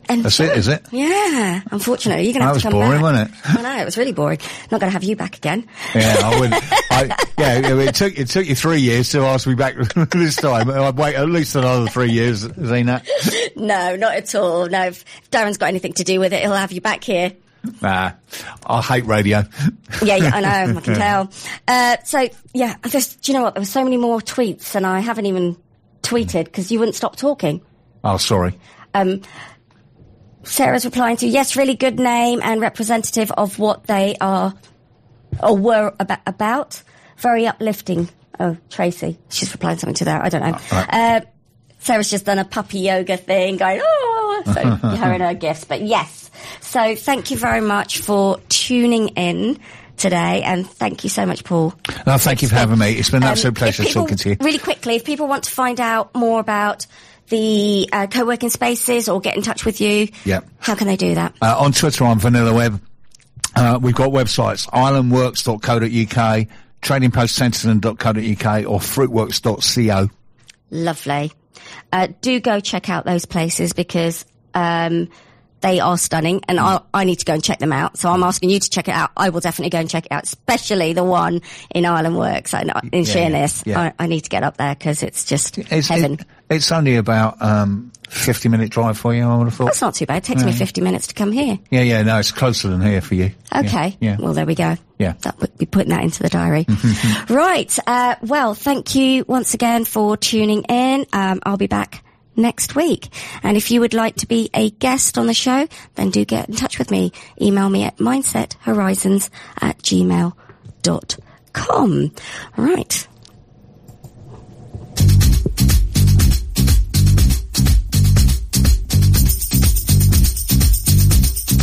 And that's it, is it? Yeah, unfortunately. You're going to have to come back. That was boring, wasn't it? I know, it was really boring. Not going to have you back again. Yeah, I wouldn't. It took you 3 years to ask me back this time. I'd wait at least another 3 years, Zena. No, not at all. No, if Darren's got anything to do with it, he'll have you back here. Nah, I hate radio. Yeah, I know, I can tell. Do you know what? There were so many more tweets and I haven't even tweeted because you wouldn't stop talking. Oh, sorry. Sarah's replying to, yes, really good name and representative of what they are or were about. Very uplifting. Oh, Tracy. She's replying something to that. I don't know. Right. Sarah's just done a puppy yoga thing going, oh, so her and her gifts. But yes. So thank you very much for tuning in today, and thank you so much, Paul. No, thank you for having me. It's been an absolute pleasure talking to you. Really quickly, if people want to find out more about the co-working spaces or get in touch with you, how can they do that? On Twitter, I'm Vanilla Web. We've got websites, islandworks.co.uk, tradingpostcenterton.co.uk or fruitworks.co. Lovely. Do go check out those places because they are stunning, and I need to go and check them out. So I'm asking you to check it out. I will definitely go and check it out, especially the one in Island Works in Sheerness. Yeah. I need to get up there because it's just heaven. It's only about 50-minute drive for you, I would have thought. That's not too bad. It takes me 50 minutes to come here. Yeah, no, it's closer than here for you. Okay. Yeah. Well, there we go. Yeah. That would be putting that into the diary. Right. Well, thank you once again for tuning in. I'll be back next week. And if you would like to be a guest on the show, then do get in touch with me. Email me at mindsethorizons@gmail.com. Right.